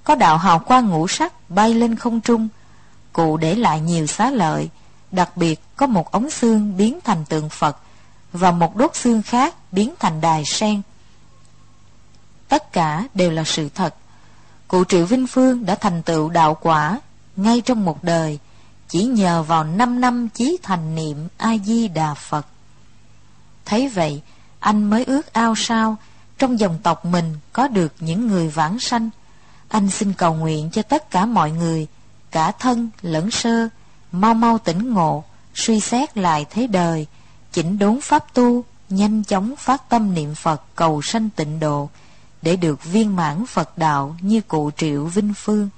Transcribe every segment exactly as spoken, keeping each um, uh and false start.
có đạo hào quang ngũ sắc bay lên không trung. Cụ để lại nhiều xá lợi, đặc biệt có một ống xương biến thành tượng Phật và một đốt xương khác biến thành đài sen. Tất cả đều là sự thật. Cụ Triệu Vinh Phương đã thành tựu đạo quả ngay trong một đời, chỉ nhờ vào năm năm chí thành niệm A Di Đà Phật. Thấy vậy, anh mới ước ao sao trong dòng tộc mình có được những người vãng sanh. Anh xin cầu nguyện cho tất cả mọi người, cả thân lẫn sơ, mau mau tỉnh ngộ, suy xét lại thế đời, chỉnh đốn pháp tu, nhanh chóng phát tâm niệm Phật cầu sanh tịnh độ, để được viên mãn Phật đạo như cụ Triệu Vinh Phương.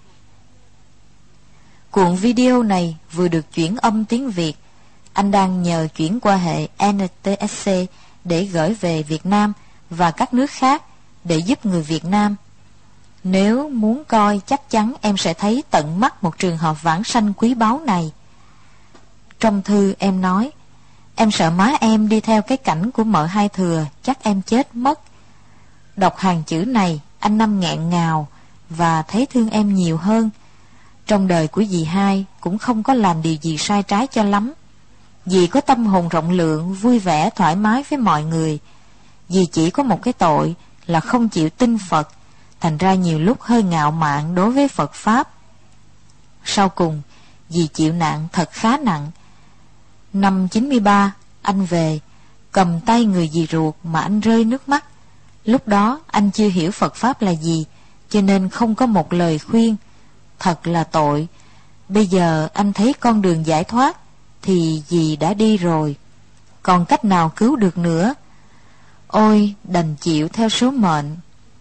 Cuộn video này vừa được chuyển âm tiếng Việt. Anh đang nhờ chuyển qua hệ N T S C để gửi về Việt Nam và các nước khác để giúp người Việt Nam. Nếu muốn coi, chắc chắn em sẽ thấy tận mắt một trường hợp vãng sanh quý báu này. Trong thư em nói, em sợ má em đi theo cái cảnh của mợ Hai Thừa, chắc em chết mất. Đọc hàng chữ này, anh Năm nghẹn ngào và thấy thương em nhiều hơn. Trong đời của dì Hai cũng không có làm điều gì sai trái cho lắm. Dì có tâm hồn rộng lượng, vui vẻ, thoải mái với mọi người. Dì chỉ có một cái tội là không chịu tin Phật, thành ra nhiều lúc hơi ngạo mạn đối với Phật Pháp. Sau cùng, dì chịu nạn thật khá nặng. Năm chín mươi ba, anh về, cầm tay người dì ruột mà anh rơi nước mắt. Lúc đó anh chưa hiểu Phật Pháp là gì, cho nên không có một lời khuyên. Thật là tội. Bây giờ anh thấy con đường giải thoát thì dì đã đi rồi, còn cách nào cứu được nữa. Ôi, đành chịu theo số mệnh.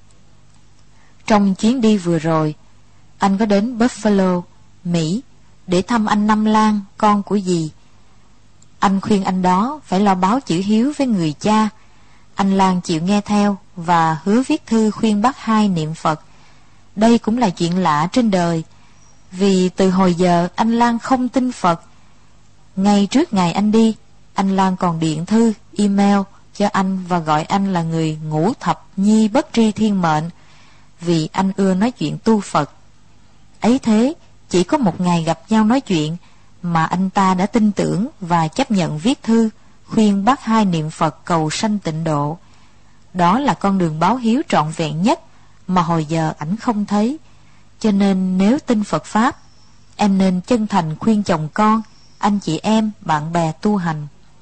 Trong chuyến đi vừa rồi, anh có đến Buffalo, Mỹ, để thăm anh Năm Lan, con của dì. Anh khuyên anh đó phải lo báo chữ hiếu với người cha. Anh Lan chịu nghe theo và hứa viết thư khuyên bác Hai niệm Phật. Đây cũng là chuyện lạ trên đời, vì từ hồi giờ anh Lan không tin Phật. Ngay trước ngày anh đi, anh Lan còn điện thư, email cho anh và gọi anh là người ngũ thập nhi bất tri thiên mệnh, vì anh ưa nói chuyện tu Phật. Ấy thế, chỉ có một ngày gặp nhau nói chuyện mà anh ta đã tin tưởng và chấp nhận viết thư khuyên bác Hai niệm Phật cầu sanh tịnh độ. Đó là con đường báo hiếu trọn vẹn nhất mà hồi giờ ảnh không thấy. Cho nên nếu tin Phật Pháp, em nên chân thành khuyên chồng con, anh chị em, bạn bè tu hành.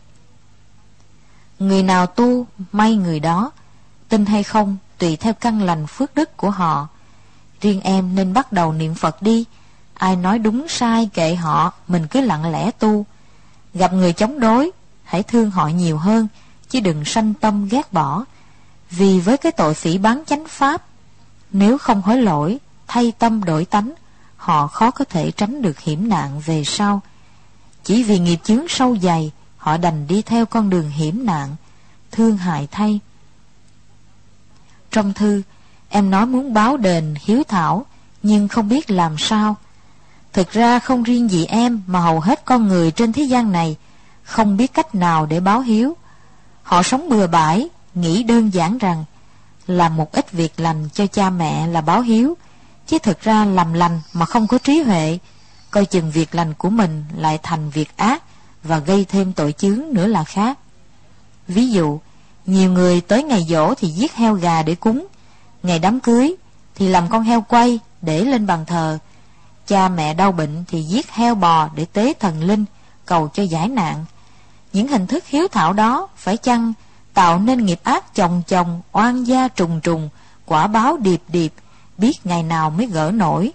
Người nào tu, may người đó. Tin hay không, tùy theo căn lành phước đức của họ. Riêng em nên bắt đầu niệm Phật đi. Ai nói đúng sai kệ họ, mình cứ lặng lẽ tu. Gặp người chống đối, hãy thương họ nhiều hơn, chứ đừng sanh tâm ghét bỏ. Vì với cái tội phỉ báng chánh Pháp, nếu không hối lỗi, thay tâm đổi tánh, họ khó có thể tránh được hiểm nạn về sau. Chỉ vì nghiệp chướng sâu dày, họ đành đi theo con đường hiểm nạn, thương hại thay. Trong thư, em nói muốn báo đền hiếu thảo, nhưng không biết làm sao. Thực ra không riêng gì em mà hầu hết con người trên thế gian này không biết cách nào để báo hiếu. Họ sống bừa bãi, nghĩ đơn giản rằng làm một ít việc lành cho cha mẹ là báo hiếu, chứ thực ra làm lành mà không có trí huệ, coi chừng việc lành của mình lại thành việc ác và gây thêm tội chướng nữa là khác. Ví dụ, nhiều người tới ngày giỗ thì giết heo gà để cúng, ngày đám cưới thì làm con heo quay để lên bàn thờ, cha mẹ đau bệnh thì giết heo bò để tế thần linh, cầu cho giải nạn. Những hình thức hiếu thảo đó phải chăng tạo nên nghiệp ác chồng chồng, oan gia trùng trùng, quả báo điệp điệp, biết ngày nào mới gỡ nổi.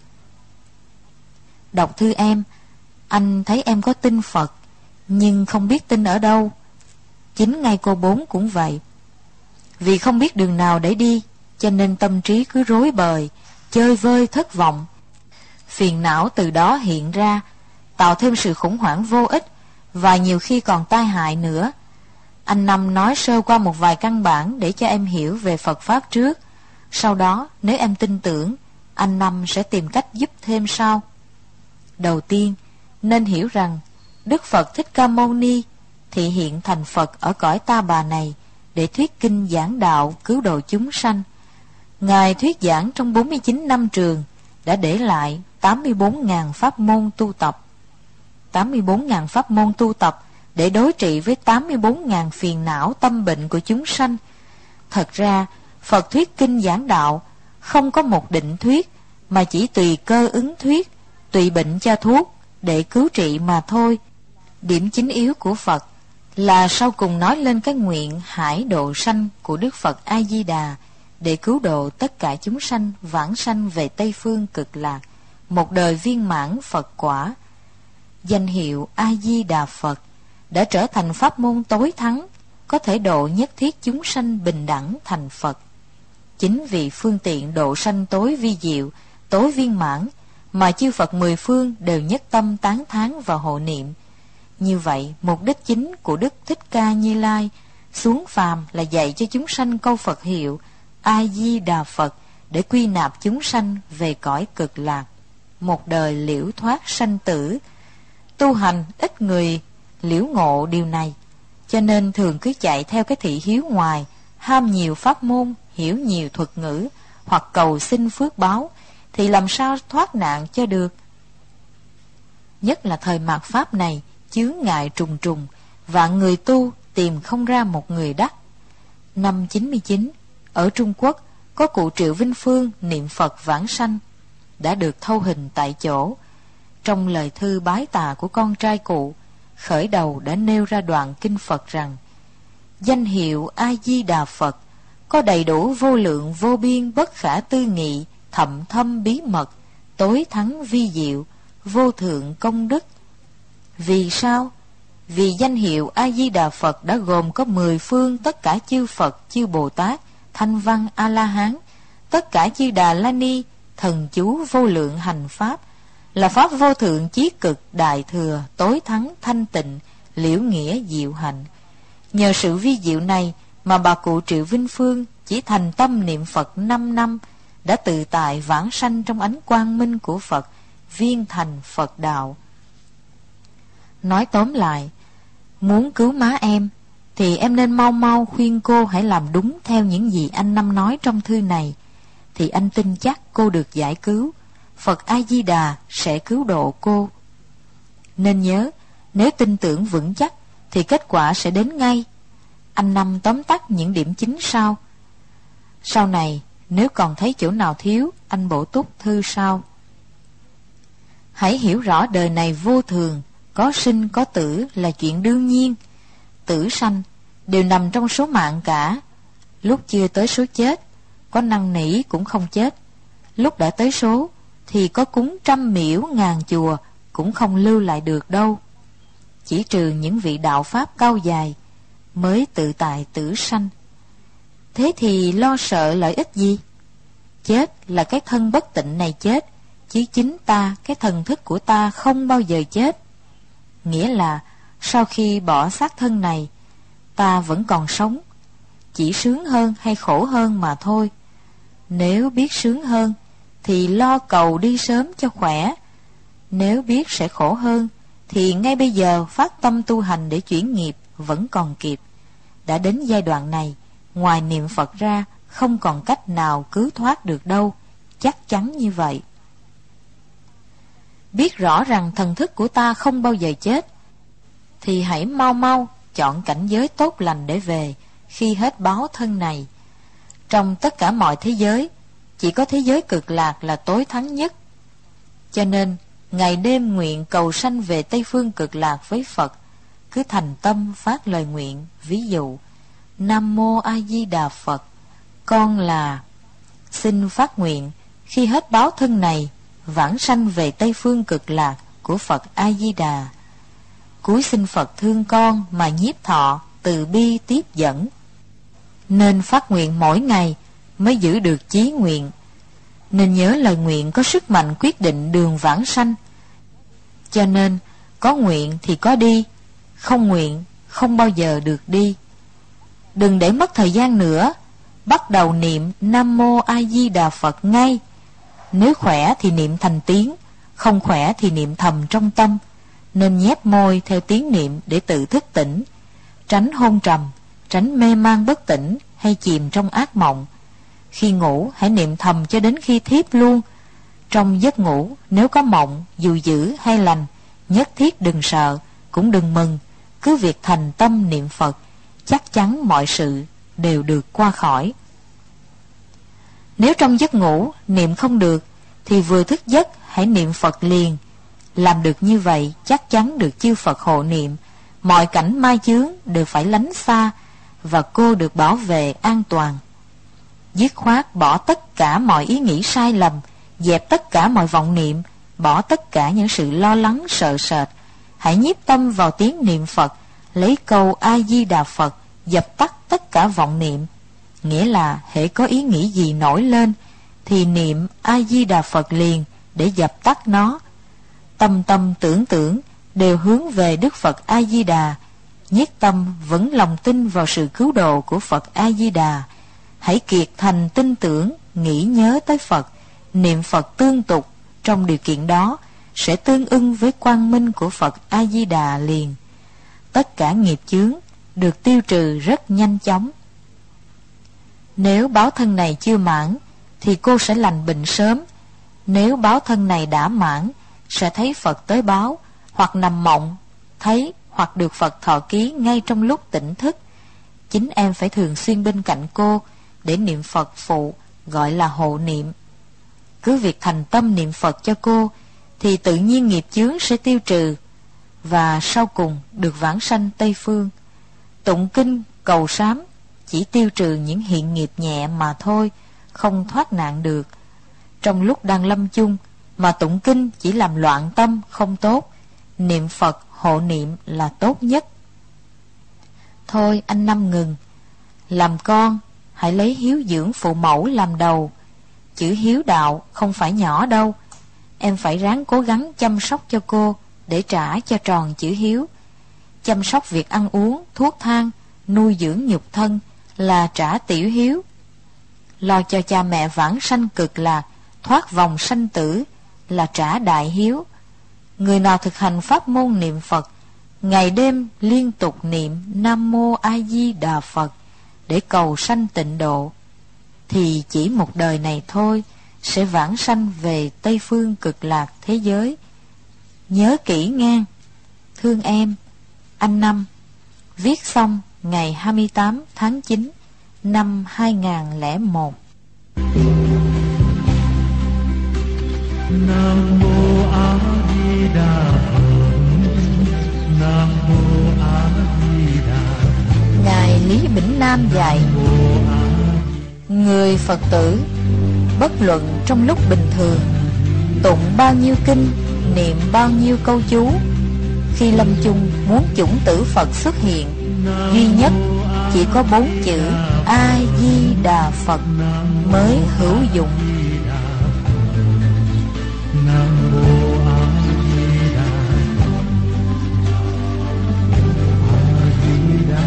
Đọc thư em, anh thấy em có tin Phật, nhưng không biết tin ở đâu. Chính ngay cô Bốn cũng vậy. Vì không biết đường nào để đi, cho nên tâm trí cứ rối bời, chơi vơi thất vọng. Phiền não từ đó hiện ra, tạo thêm sự khủng hoảng vô ích, và nhiều khi còn tai hại nữa. Anh Năm nói sơ qua một vài căn bản để cho em hiểu về Phật Pháp trước. Sau đó, nếu em tin tưởng, anh Năm sẽ tìm cách giúp thêm sau. Đầu tiên, nên hiểu rằng Đức Phật Thích Ca Mâu Ni thị hiện thành Phật ở cõi Ta Bà này để thuyết kinh giảng đạo cứu độ chúng sanh. Ngài thuyết giảng trong bốn mươi chín năm trường, đã để lại tám mươi bốn nghìn pháp môn tu tập. tám mươi bốn nghìn pháp môn tu tập để đối trị với tám mươi bốn nghìn phiền não tâm bệnh của chúng sanh. Thật ra, Phật thuyết kinh giảng đạo không có một định thuyết, mà chỉ tùy cơ ứng thuyết, tùy bệnh cho thuốc để cứu trị mà thôi. Điểm chính yếu của Phật là sau cùng nói lên cái nguyện hải độ sanh của Đức Phật A Di Đà để cứu độ tất cả chúng sanh vãng sanh về Tây phương cực lạc, một đời viên mãn Phật quả. Danh hiệu A Di Đà Phật đã trở thành pháp môn tối thắng, có thể độ nhất thiết chúng sanh bình đẳng thành Phật. Chính vì phương tiện độ sanh tối vi diệu, tối viên mãn mà chư Phật mười phương đều nhất tâm tán thán và hộ niệm. Như vậy, mục đích chính của Đức Thích Ca Như Lai xuống phàm là dạy cho chúng sanh câu Phật hiệu A Di Đà Phật để quy nạp chúng sanh về cõi cực lạc, một đời liễu thoát sanh tử. Tu hành ít người liễu ngộ điều này, cho nên thường cứ chạy theo cái thị hiếu ngoài, ham nhiều pháp môn, hiểu nhiều thuật ngữ, hoặc cầu xin phước báo, thì làm sao thoát nạn cho được. Nhất là thời mạt pháp này, chướng ngại trùng trùng, và người tu tìm không ra một người đắc. Năm chín mươi chín, ở Trung Quốc có cụ Triệu Vinh Phương niệm Phật vãng sanh, đã được thâu hình tại chỗ. Trong lời thư bái tà của con trai cụ, khởi đầu đã nêu ra đoạn kinh Phật rằng: danh hiệu A Di Đà Phật có đầy đủ vô lượng vô biên bất khả tư nghị, thậm thâm bí mật, tối thắng vi diệu, vô thượng công đức. Vì sao? Vì danh hiệu A Di Đà Phật đã gồm có mười phương tất cả chư Phật, chư Bồ Tát, Thanh Văn, A La Hán, tất cả chư Đà La Ni, thần chú vô lượng hành pháp, là pháp vô thượng chí cực, đại thừa, tối thắng, thanh tịnh, liễu nghĩa, diệu hạnh. Nhờ sự vi diệu này mà bà cụ Triệu Vinh Phương chỉ thành tâm niệm Phật năm năm, đã tự tại vãng sanh trong ánh quang minh của Phật, viên thành Phật đạo. Nói tóm lại, muốn cứu má em thì em nên mau mau khuyên cô hãy làm đúng theo những gì anh Năm nói trong thư này, thì anh tin chắc cô được giải cứu. Phật A Di Đà sẽ cứu độ cô. Nên nhớ, nếu tin tưởng vững chắc thì kết quả sẽ đến ngay. Anh Năm tóm tắt những điểm chính sau. Sau này, nếu còn thấy chỗ nào thiếu, anh bổ túc thư sau. Hãy hiểu rõ đời này vô thường, có sinh có tử là chuyện đương nhiên. Tử sanh đều nằm trong số mạng cả. Lúc chưa tới số chết, có năn nỉ cũng không chết. Lúc đã tới số, thì có cúng trăm miễu ngàn chùa cũng không lưu lại được đâu. Chỉ trừ những vị đạo pháp cao dài mới tự tại tử sanh. Thế thì lo sợ lợi ích gì? Chết là cái thân bất tịnh này chết, chứ chính ta, cái thần thức của ta không bao giờ chết. Nghĩa là sau khi bỏ xác thân này, ta vẫn còn sống, chỉ sướng hơn hay khổ hơn mà thôi. Nếu biết sướng hơn thì lo cầu đi sớm cho khỏe. Nếu biết sẽ khổ hơn thì ngay bây giờ phát tâm tu hành để chuyển nghiệp vẫn còn kịp. Đã đến giai đoạn này, ngoài niệm Phật ra không còn cách nào cứu thoát được đâu, chắc chắn như vậy. Biết rõ rằng thần thức của ta không bao giờ chết, thì hãy mau mau chọn cảnh giới tốt lành để về khi hết báo thân này. Trong tất cả mọi thế giới, chỉ có thế giới cực lạc là tối thắng nhất. Cho nên, ngày đêm nguyện cầu sanh về Tây phương cực lạc với Phật, cứ thành tâm phát lời nguyện. Ví dụ, Nam Mô A Di Đà Phật, con là xin phát nguyện khi hết báo thân này vãng sanh về Tây phương cực lạc của Phật A Di Đà. Cúi xin Phật thương con mà nhiếp thọ, từ bi tiếp dẫn. Nên phát nguyện mỗi ngày mới giữ được chí nguyện. Nên nhớ lời nguyện có sức mạnh quyết định đường vãng sanh. Cho nên có nguyện thì có đi, không nguyện không bao giờ được đi. Đừng để mất thời gian nữa, bắt đầu niệm Nam Mô A Di Đà Phật ngay. Nếu khỏe thì niệm thành tiếng, không khỏe thì niệm thầm trong tâm. Nên nhép môi theo tiếng niệm để tự thức tỉnh, tránh hôn trầm, tránh mê man bất tỉnh hay chìm trong ác mộng. Khi ngủ hãy niệm thầm cho đến khi thiếp luôn. Trong giấc ngủ, nếu có mộng, dù dữ hay lành, nhất thiết đừng sợ, cũng đừng mừng, cứ việc thành tâm niệm Phật, chắc chắn mọi sự đều được qua khỏi. Nếu trong giấc ngủ niệm không được, thì vừa thức giấc hãy niệm Phật liền. Làm được như vậy chắc chắn được chư Phật hộ niệm, mọi cảnh mai chướng đều phải lánh xa, và cô được bảo vệ an toàn. Dứt khoát bỏ tất cả mọi ý nghĩ sai lầm, dẹp tất cả mọi vọng niệm, bỏ tất cả những sự lo lắng sợ sệt. Hãy nhiếp tâm vào tiếng niệm Phật, lấy câu A-di-đà Phật dập tắt tất cả vọng niệm. Nghĩa là hễ có ý nghĩ gì nổi lên thì niệm A-di-đà Phật liền để dập tắt nó. Tâm tâm tưởng tưởng đều hướng về Đức Phật A-di-đà. Nhất tâm vẫn lòng tin vào sự cứu độ của Phật A-di-đà. Hãy kiệt thành tin tưởng, nghĩ nhớ tới Phật, niệm Phật tương tục. Trong điều kiện đó sẽ tương ưng với quang minh của Phật A-di-đà liền. Tất cả nghiệp chướng được tiêu trừ rất nhanh chóng. Nếu báo thân này chưa mãn thì cô sẽ lành bệnh sớm. Nếu báo thân này đã mãn, sẽ thấy Phật tới báo, hoặc nằm mộng thấy, hoặc được Phật thọ ký ngay trong lúc tỉnh thức. Chính em phải thường xuyên bên cạnh cô để niệm Phật phụ, gọi là hộ niệm. Cứ việc thành tâm niệm Phật cho cô thì tự nhiên nghiệp chướng sẽ tiêu trừ, và sau cùng được vãng sanh Tây Phương. Tụng kinh cầu sám chỉ tiêu trừ những hiện nghiệp nhẹ mà thôi, không thoát nạn được. Trong lúc đang lâm chung mà tụng kinh chỉ làm loạn tâm không tốt. Niệm Phật hộ niệm là tốt nhất. Thôi anh Năm ngừng. Làm con hãy lấy hiếu dưỡng phụ mẫu làm đầu. Chữ hiếu đạo không phải nhỏ đâu. Em phải ráng cố gắng chăm sóc cho cô để trả cho tròn chữ hiếu. Chăm sóc việc ăn uống, thuốc thang, nuôi dưỡng nhục thân là trả tiểu hiếu. Lo cho cha mẹ vãng sanh cực lạc, thoát vòng sanh tử là trả đại hiếu. Người nào thực hành pháp môn niệm Phật, ngày đêm liên tục niệm Nam Mô A Di Đà Phật để cầu sanh tịnh độ, thì chỉ một đời này thôi sẽ vãng sanh về Tây Phương cực lạc thế giới. Nhớ kỹ ngang. Thương em, anh Năm. Viết xong ngày hai mươi tám tháng chín năm hai nghìn không trăm lẻ một. Nam Mô A Di Đà Phật. Nam Mô A Di Đà. Ngài Lý Bỉnh Nam dạy: người Phật tử bất luận trong lúc bình thường tụng bao nhiêu kinh, niệm bao nhiêu câu chú, khi lâm chung muốn chủng tử Phật xuất hiện, duy nhất chỉ có bốn chữ A Di Đà Phật mới hữu dụng. Nam Mô A Di Đà. A Di Đà.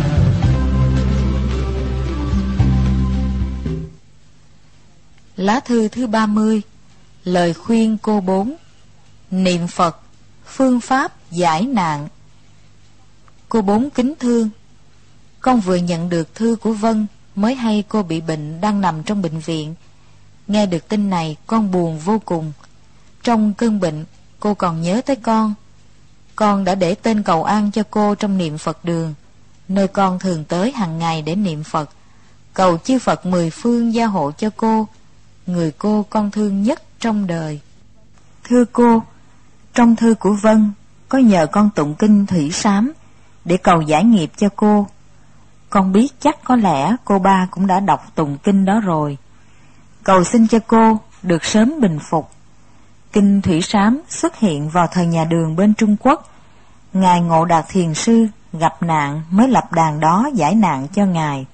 Lá thư thứ ba mươi. Lời khuyên cô bốn. Niệm Phật, phương pháp giải nạn. Cô bốn kính thương, con vừa nhận được thư của Vân, mới hay cô bị bệnh đang nằm trong bệnh viện. Nghe được tin này con buồn vô cùng. Trong cơn bệnh cô còn nhớ tới con. Con đã để tên cầu an cho cô trong niệm Phật đường, nơi con thường tới hàng ngày để niệm Phật, cầu chư Phật mười phương gia hộ cho cô, người cô con thương nhất trong đời. Thưa cô, trong thư của Vân có nhờ con tụng kinh Thủy Sám để cầu giải nghiệp cho cô. Con biết chắc có lẽ cô ba cũng đã đọc tụng kinh đó rồi. Cầu xin cho cô được sớm bình phục. Kinh Thủy Sám xuất hiện vào thời nhà Đường bên Trung Quốc. Ngài Ngộ Đạt Thiền Sư gặp nạn mới lập đàn đó giải nạn cho Ngài.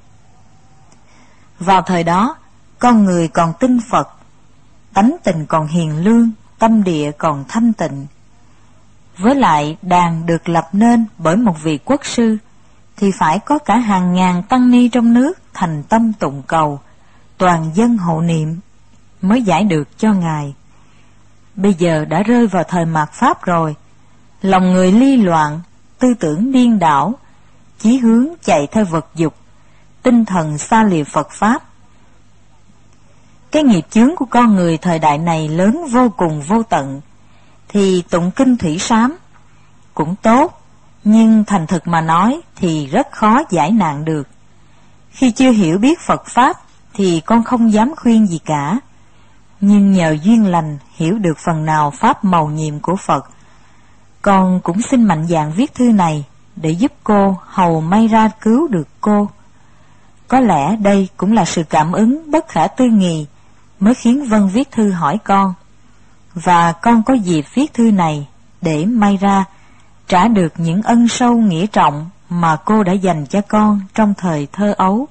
Vào thời đó, con người còn tin Phật, tánh tình còn hiền lương, tâm địa còn thanh tịnh. Với lại đàn được lập nên bởi một vị quốc sư, thì phải có cả hàng ngàn tăng ni trong nước thành tâm tụng cầu, toàn dân hộ niệm mới giải được cho Ngài. Bây giờ đã rơi vào thời mạt Pháp rồi, lòng người ly loạn, tư tưởng điên đảo, chí hướng chạy theo vật dục, tinh thần xa lìa Phật Pháp. cái nghiệp chướng của con người thời đại này lớn vô cùng vô tận, thì tụng kinh thủy sám cũng tốt, nhưng thành thực mà nói thì rất khó giải nạn được. Khi chưa hiểu biết Phật Pháp thì con không dám khuyên gì cả, nhưng nhờ duyên lành hiểu được phần nào Pháp mầu nhiệm của Phật, con cũng xin mạnh dạn viết thư này để giúp cô hầu may ra cứu được cô. Có lẽ đây cũng là sự cảm ứng bất khả tư nghì mới khiến Vân viết thư hỏi con, và con có dịp viết thư này để may ra trả được những ân sâu nghĩa trọng mà cô đã dành cho con trong thời thơ ấu.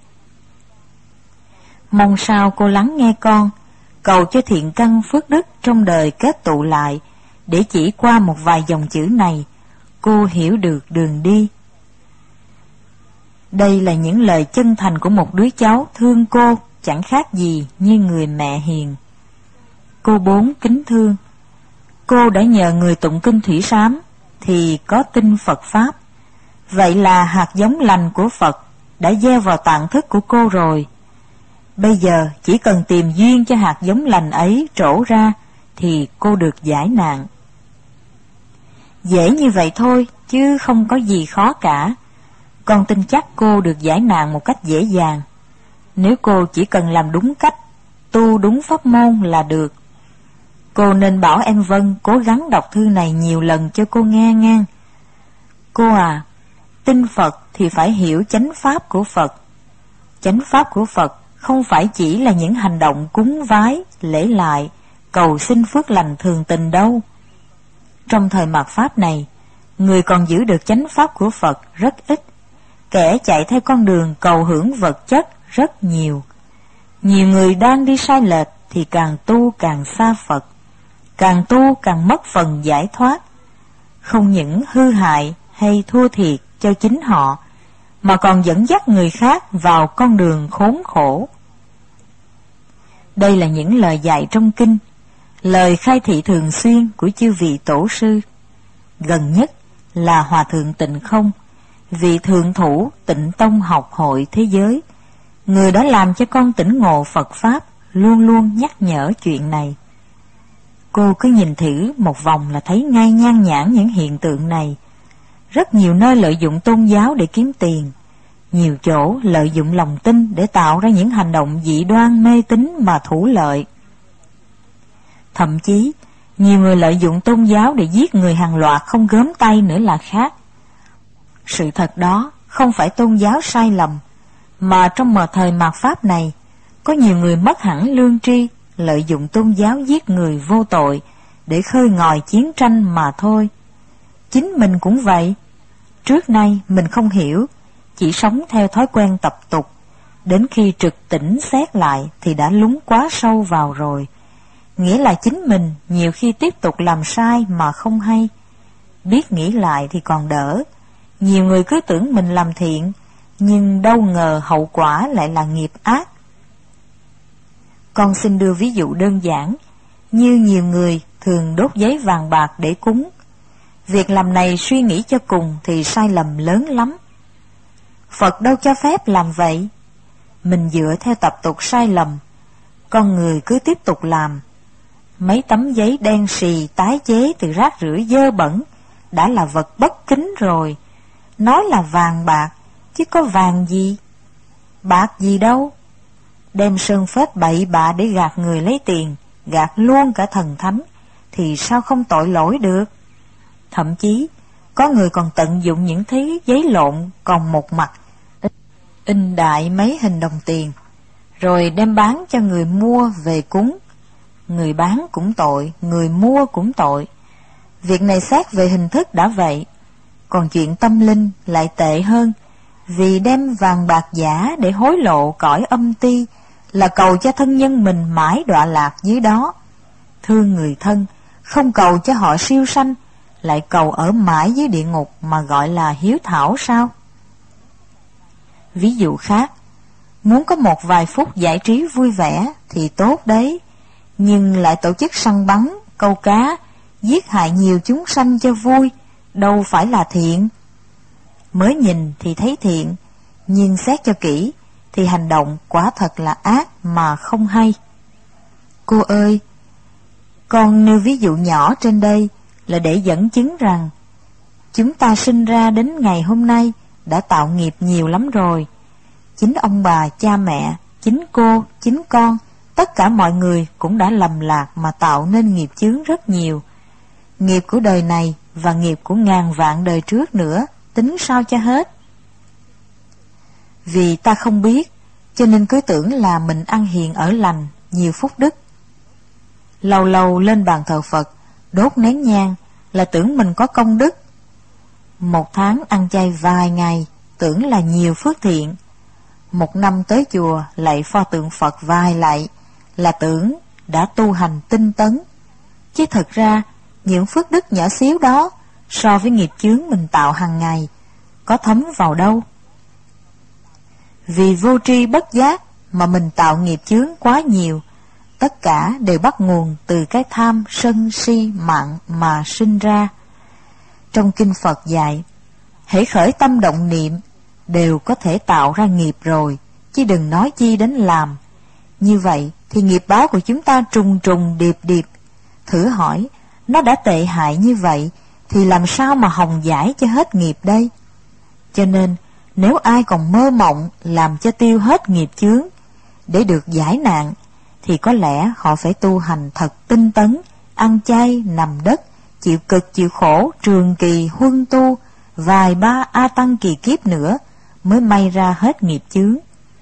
Mong sao cô lắng nghe con, cầu cho thiện căn phước đức trong đời kết tụ lại, để chỉ qua một vài dòng chữ này, cô hiểu được đường đi. Đây là những lời chân thành của một đứa cháu thương cô chẳng khác gì như người mẹ hiền. Cô bốn kính thương, cô đã nhờ người tụng kinh thủy sám thì có tin Phật Pháp. Vậy là hạt giống lành của Phật đã gieo vào tạng thức của cô rồi. Bây giờ chỉ cần tìm duyên cho hạt giống lành ấy trổ ra thì cô được giải nạn. Dễ như vậy thôi, chứ không có gì khó cả. Con tin chắc cô được giải nạn một cách dễ dàng. Nếu cô chỉ cần làm đúng cách, tu đúng pháp môn là được. Cô nên bảo em Vân cố gắng đọc thư này nhiều lần cho cô nghe ngang. Cô à, tin Phật thì phải hiểu chánh pháp của Phật. Chánh pháp của Phật không phải chỉ là những hành động cúng vái, lễ lại, cầu xin phước lành thường tình đâu. Trong thời mạt Pháp này, người còn giữ được chánh pháp của Phật rất ít, kẻ chạy theo con đường cầu hưởng vật chất rất nhiều. Nhiều người đang đi sai lệch thì càng tu càng xa Phật, càng tu càng mất phần giải thoát, không những hư hại hay thua thiệt cho chính họ, mà còn dẫn dắt người khác vào con đường khốn khổ. Đây là những lời dạy trong kinh, lời khai thị thường xuyên của chư vị tổ sư. Gần nhất là Hòa Thượng Tịnh Không, vị thượng thủ Tịnh Tông học hội thế giới. Người đã làm cho con tỉnh ngộ Phật Pháp luôn luôn nhắc nhở chuyện này. Cô cứ nhìn thử một vòng là thấy ngay nhan nhản những hiện tượng này. Rất nhiều nơi lợi dụng tôn giáo để kiếm tiền, nhiều chỗ lợi dụng lòng tin để tạo ra những hành động dị đoan mê tín mà thủ lợi. Thậm chí, nhiều người lợi dụng tôn giáo để giết người hàng loạt không gớm tay nữa là khác. Sự thật đó không phải tôn giáo sai lầm, mà trong mờ thời mạt Pháp này, có nhiều người mất hẳn lương tri, lợi dụng tôn giáo giết người vô tội để khơi ngòi chiến tranh mà thôi. Chính mình cũng vậy. Trước nay mình không hiểu, chỉ sống theo thói quen tập tục, đến khi trực tỉnh xét lại thì đã lún quá sâu vào rồi. Nghĩa là chính mình nhiều khi tiếp tục làm sai mà không hay. Biết nghĩ lại thì còn đỡ. Nhiều người cứ tưởng mình làm thiện, nhưng đâu ngờ hậu quả lại là nghiệp ác. Con xin đưa ví dụ đơn giản, như nhiều người thường đốt giấy vàng bạc để cúng. Việc làm này suy nghĩ cho cùng thì sai lầm lớn lắm. Phật đâu cho phép làm vậy. Mình dựa theo tập tục sai lầm, con người cứ tiếp tục làm. Mấy tấm giấy đen xì tái chế từ rác rưởi dơ bẩn đã là vật bất kính rồi. Nói là vàng bạc, chứ có vàng gì, bạc gì đâu. Đem sơn phết bậy bạ để gạt người lấy tiền, gạt luôn cả thần thánh, thì sao không tội lỗi được. Thậm chí, có người còn tận dụng những thứ giấy lộn còn một mặt, in đại mấy hình đồng tiền, rồi đem bán cho người mua về cúng. Người bán cũng tội, người mua cũng tội. Việc này xét về hình thức đã vậy, còn chuyện tâm linh lại tệ hơn, vì đem vàng bạc giả để hối lộ cõi âm ti, là cầu cho thân nhân mình mãi đọa lạc dưới đó. Thương người thân, không cầu cho họ siêu sanh, lại cầu ở mãi dưới địa ngục mà gọi là hiếu thảo sao? Ví dụ khác, muốn có một vài phút giải trí vui vẻ thì tốt đấy, nhưng lại tổ chức săn bắn, câu cá, giết hại nhiều chúng sanh cho vui, đâu phải là thiện. Mới nhìn thì thấy thiện, nhưng xét cho kỹ thì hành động quả thật là ác mà không hay. Cô ơi, con nêu ví dụ nhỏ trên đây là để dẫn chứng rằng chúng ta sinh ra đến ngày hôm nay đã tạo nghiệp nhiều lắm rồi. Chính ông bà, cha mẹ, chính cô, chính con, tất cả mọi người cũng đã lầm lạc mà tạo nên nghiệp chướng rất nhiều. Nghiệp của đời này và nghiệp của ngàn vạn đời trước nữa, tính sao cho hết. Vì ta không biết, cho nên cứ tưởng là mình ăn hiền ở lành, nhiều phúc đức. Lâu lâu lên bàn thờ Phật, đốt nén nhang là tưởng mình có công đức. Một tháng ăn chay vài ngày, tưởng là nhiều phước thiện. Một năm tới chùa lạy pho tượng Phật vài lạy, là tưởng đã tu hành tinh tấn. Chứ thật ra, những phước đức nhỏ xíu đó, so với nghiệp chướng mình tạo hàng ngày, có thấm vào đâu. Vì vô tri bất giác mà mình tạo nghiệp chướng quá nhiều, tất cả đều bắt nguồn từ cái tham sân si mạng mà sinh ra. Trong kinh Phật dạy, hễ khởi tâm động niệm đều có thể tạo ra nghiệp rồi, chứ đừng nói chi đến làm. Như vậy thì nghiệp báo của chúng ta trùng trùng điệp điệp. Thử hỏi, nó đã tệ hại như vậy thì làm sao mà hồng giải cho hết nghiệp đây? Cho nên, nếu ai còn mơ mộng làm cho tiêu hết nghiệp chướng để được giải nạn, thì có lẽ họ phải tu hành thật tinh tấn, ăn chay, nằm đất, chịu cực chịu khổ, trường kỳ huân tu, vài ba A Tăng kỳ kiếp nữa mới may ra hết nghiệp chướng.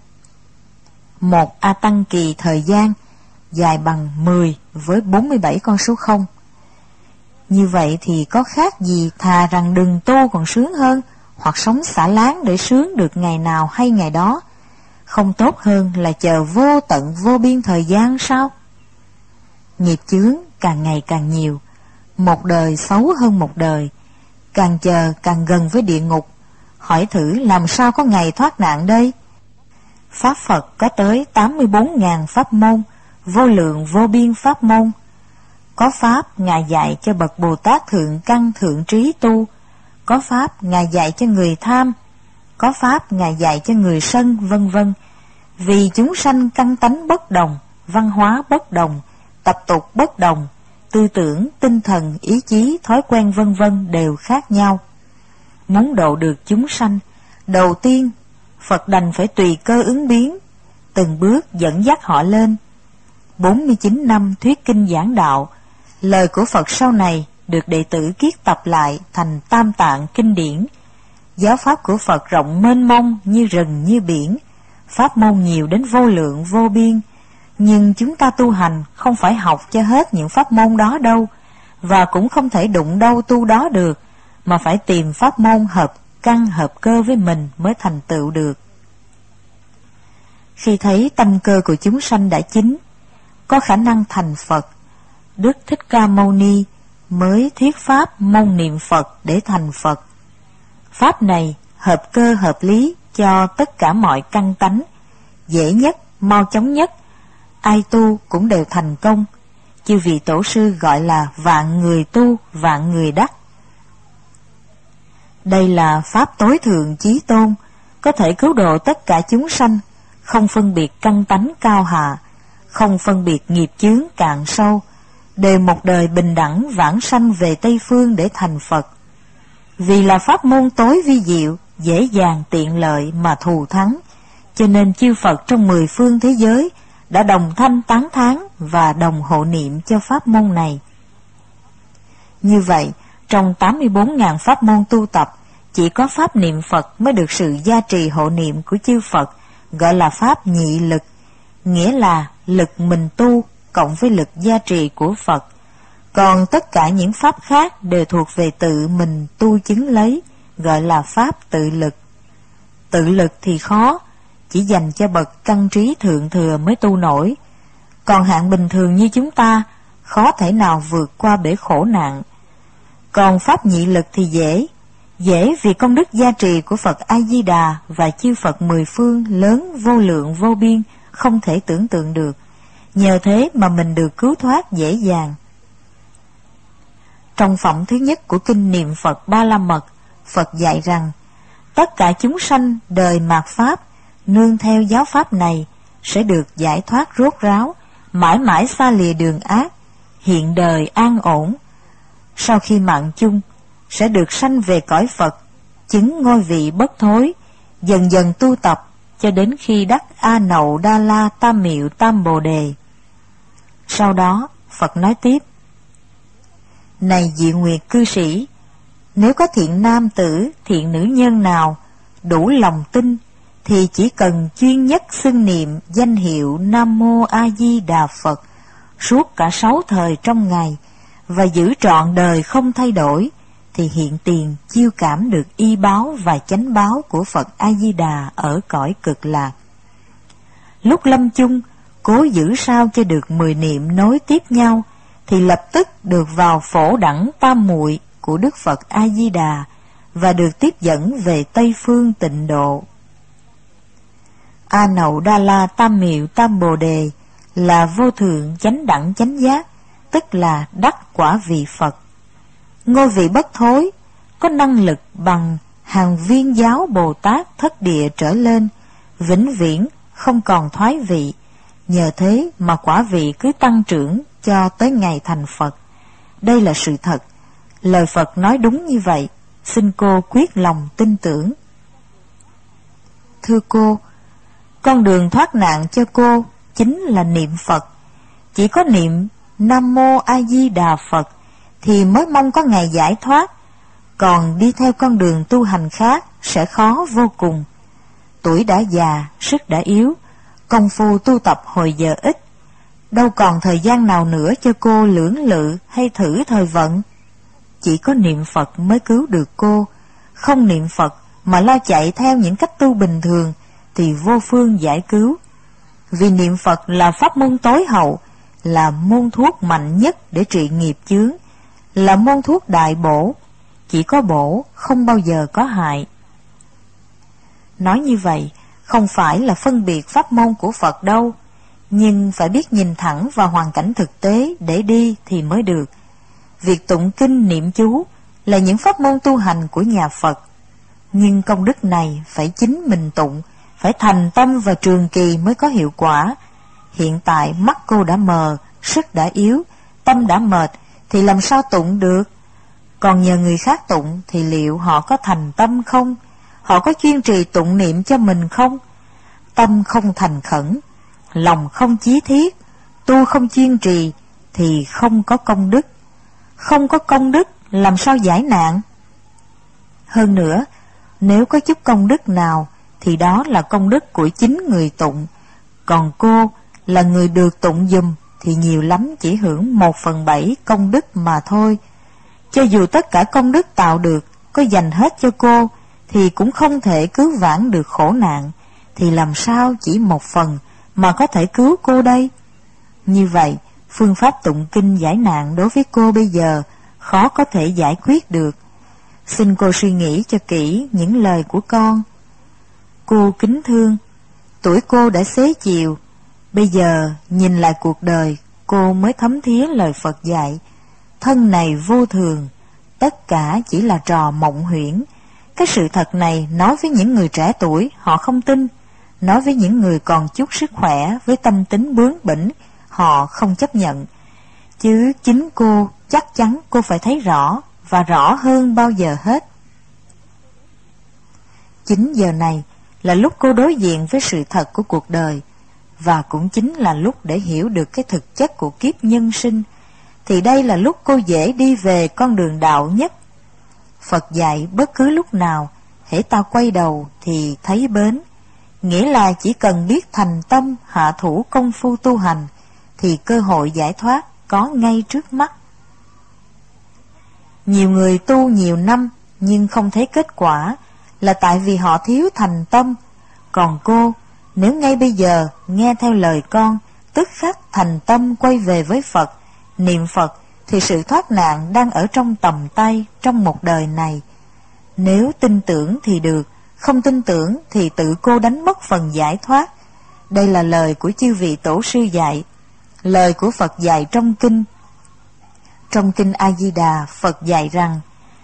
Một A Tăng kỳ thời gian dài bằng mười với bốn mươi bảy con số không. Như vậy thì có khác gì thà rằng đừng tu còn sướng hơn, hoặc sống xả láng để sướng được ngày nào hay ngày đó. Không tốt hơn là chờ vô tận vô biên thời gian sao? Nghiệp chướng càng ngày càng nhiều, một đời xấu hơn một đời, càng chờ càng gần với địa ngục. Hỏi thử làm sao có ngày thoát nạn đây? Pháp Phật có tới tám mươi bốn nghìn pháp môn, vô lượng vô biên pháp môn. Có pháp Ngài dạy cho bậc Bồ Tát thượng căn thượng trí tu, có pháp Ngài dạy cho người tham, có pháp Ngài dạy cho người sân, vân vân. Vì chúng sanh căn tánh bất đồng, văn hóa bất đồng, tập tục bất đồng, tư tưởng, tinh thần, ý chí, thói quen vân vân đều khác nhau. Muốn độ được chúng sanh, đầu tiên Phật đành phải tùy cơ ứng biến, từng bước dẫn dắt họ lên. bốn mươi chín năm thuyết kinh giảng đạo, lời của Phật sau này được đệ tử kiết tập lại thành Tam Tạng kinh điển. Giáo pháp của Phật rộng mênh mông như rừng như biển, pháp môn nhiều đến vô lượng vô biên. Nhưng chúng ta tu hành không phải học cho hết những pháp môn đó đâu, và cũng không thể đụng đâu tu đó được, mà phải tìm pháp môn hợp căn hợp cơ với mình mới thành tựu được. Khi thấy tâm cơ của chúng sanh đã chín, có khả năng thành Phật, Đức Thích Ca Mâu Ni mới thuyết pháp môn niệm Phật để thành Phật. Pháp này hợp cơ hợp lý cho tất cả mọi căn tánh, dễ nhất, mau chóng nhất, ai tu cũng đều thành công. Chư vị tổ sư gọi là vạn người tu, vạn người đắc. Đây là pháp tối thượng chí tôn, có thể cứu độ tất cả chúng sanh, không phân biệt căn tánh cao hạ, không phân biệt nghiệp chướng cạn sâu, đều một đời bình đẳng vãng sanh về Tây Phương để thành Phật. Vì là pháp môn tối vi diệu, dễ dàng tiện lợi mà thù thắng, cho nên chư Phật trong mười phương thế giới đã đồng thanh tán thán và đồng hộ niệm cho pháp môn này. Như vậy, trong tám mươi bốn nghìn pháp môn tu tập, chỉ có pháp niệm Phật mới được sự gia trì hộ niệm của chư Phật, gọi là pháp nhị lực, nghĩa là lực mình tu cộng với lực gia trì của Phật. Còn tất cả những pháp khác đều thuộc về tự mình tu chứng lấy, gọi là pháp tự lực. Tự lực thì khó, chỉ dành cho bậc căn trí thượng thừa mới tu nổi. Còn hạng bình thường như chúng ta, khó thể nào vượt qua bể khổ nạn. Còn pháp nhị lực thì dễ, dễ vì công đức gia trì của Phật A-di-đà và chư Phật mười phương lớn vô lượng vô biên, không thể tưởng tượng được. Nhờ thế mà mình được cứu thoát dễ dàng. Trong phẩm thứ nhất của kinh niệm Phật Ba La Mật, Phật dạy rằng, tất cả chúng sanh đời mạt Pháp, nương theo giáo Pháp này, sẽ được giải thoát rốt ráo, mãi mãi xa lìa đường ác, hiện đời an ổn. Sau khi mạng chung, sẽ được sanh về cõi Phật, chứng ngôi vị bất thối, dần dần tu tập cho đến khi đắc A Nậu Đa La Tam Miệu Tam Bồ Đề. Sau đó Phật nói tiếp: Này Dị Nguyệt cư sĩ, nếu có thiện nam tử, thiện nữ nhân nào đủ lòng tin, thì chỉ cần chuyên nhất xưng niệm danh hiệu Nam Mô A Di Đà Phật suốt cả sáu thời trong ngày, và giữ trọn đời không thay đổi, thì hiện tiền chiêu cảm được y báo và chánh báo của Phật A Di Đà ở cõi Cực Lạc. Lúc lâm chung, cố giữ sao cho được mười niệm nối tiếp nhau, thì lập tức được vào phổ đẳng tam muội của Đức Phật A Di Đà và được tiếp dẫn về Tây phương Tịnh Độ. A Nậu Đa La Tam Miệu Tam Bồ Đề là vô thượng chánh đẳng chánh giác, tức là đắc quả vị Phật. Ngôi vị bất thối có năng lực bằng hàng viên giáo Bồ Tát thất địa trở lên, vĩnh viễn không còn thoái vị. Nhờ thế mà quả vị cứ tăng trưởng cho tới ngày thành Phật. Đây là sự thật. Lời Phật nói đúng như vậy, xin cô quyết lòng tin tưởng. Thưa cô, con đường thoát nạn cho cô chính là niệm Phật. Chỉ có niệm Nam Mô A Di Đà Phật thì mới mong có ngày giải thoát, còn đi theo con đường tu hành khác sẽ khó vô cùng. Tuổi đã già, sức đã yếu, công phu tu tập hồi giờ ít, đâu còn thời gian nào nữa cho cô lưỡng lự hay thử thời vận. Chỉ có niệm Phật mới cứu được cô. Không niệm Phật mà lo chạy theo những cách tu bình thường thì vô phương giải cứu. Vì niệm Phật là pháp môn tối hậu, là môn thuốc mạnh nhất để trị nghiệp chướng, là môn thuốc đại bổ, chỉ có bổ, không bao giờ có hại. Nói như vậy không phải là phân biệt pháp môn của Phật đâu, nhưng phải biết nhìn thẳng vào hoàn cảnh thực tế để đi thì mới được. Việc tụng kinh niệm chú là những pháp môn tu hành của nhà Phật, nhưng công đức này phải chính mình tụng, phải thành tâm và trường kỳ mới có hiệu quả. Hiện tại mắt cô đã mờ, sức đã yếu, tâm đã mệt, thì làm sao tụng được? Còn nhờ người khác tụng thì liệu họ có thành tâm không? Họ có chuyên trì tụng niệm cho mình không? Tâm không thành khẩn, lòng không chí thiết, tu không chuyên trì thì không có công đức. Không có công đức làm sao giải nạn? Hơn nữa, nếu có chút công đức nào thì đó là công đức của chính người tụng, còn cô là người được tụng giùm thì nhiều lắm chỉ hưởng một phần bảy công đức mà thôi. Cho dù tất cả công đức tạo được có dành hết cho cô thì cũng không thể cứu vãn được khổ nạn, thì làm sao chỉ một phần mà có thể cứu cô đây? Như vậy, phương pháp tụng kinh giải nạn đối với cô bây giờ khó có thể giải quyết được. Xin cô suy nghĩ cho kỹ những lời của con. Cô kính thương, tuổi cô đã xế chiều, bây giờ nhìn lại cuộc đời, cô mới thấm thía lời Phật dạy. Thân này vô thường, tất cả chỉ là trò mộng huyễn. Cái sự thật này nói với những người trẻ tuổi, họ không tin. Nói với những người còn chút sức khỏe, với tâm tính bướng bỉnh, họ không chấp nhận. Chứ chính cô, chắc chắn cô phải thấy rõ, và rõ hơn bao giờ hết. Chính giờ này là lúc cô đối diện với sự thật của cuộc đời, và cũng chính là lúc để hiểu được cái thực chất của kiếp nhân sinh, thì đây là lúc cô dễ đi về con đường đạo nhất. Phật dạy bất cứ lúc nào, hễ ta quay đầu thì thấy bến, nghĩa là chỉ cần biết thành tâm hạ thủ công phu tu hành, thì cơ hội giải thoát có ngay trước mắt. Nhiều người tu nhiều năm nhưng không thấy kết quả là tại vì họ thiếu thành tâm. Còn cô, nếu ngay bây giờ nghe theo lời con, tức khắc thành tâm quay về với Phật, niệm Phật, thì sự thoát nạn đang ở trong tầm tay trong một đời này. Nếu tin tưởng thì được, không tin tưởng thì tự cô đánh mất phần giải thoát. Đây là lời của chư vị tổ sư dạy, lời của Phật dạy trong kinh. Trong kinh A Di Đà, Phật dạy rằng: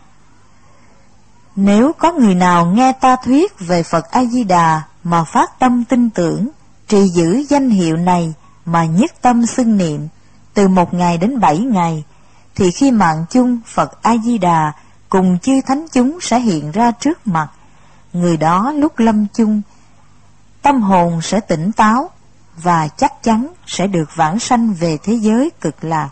nếu có người nào nghe ta thuyết về Phật A Di Đà mà phát tâm tin tưởng, trì giữ danh hiệu này mà nhất tâm xưng niệm từ một ngày đến bảy ngày, thì khi mạng chung Phật A Di Đà cùng chư thánh chúng sẽ hiện ra trước mặt. Người đó lúc lâm chung, tâm hồn sẽ tỉnh táo và chắc chắn sẽ được vãng sanh về thế giới cực lạc.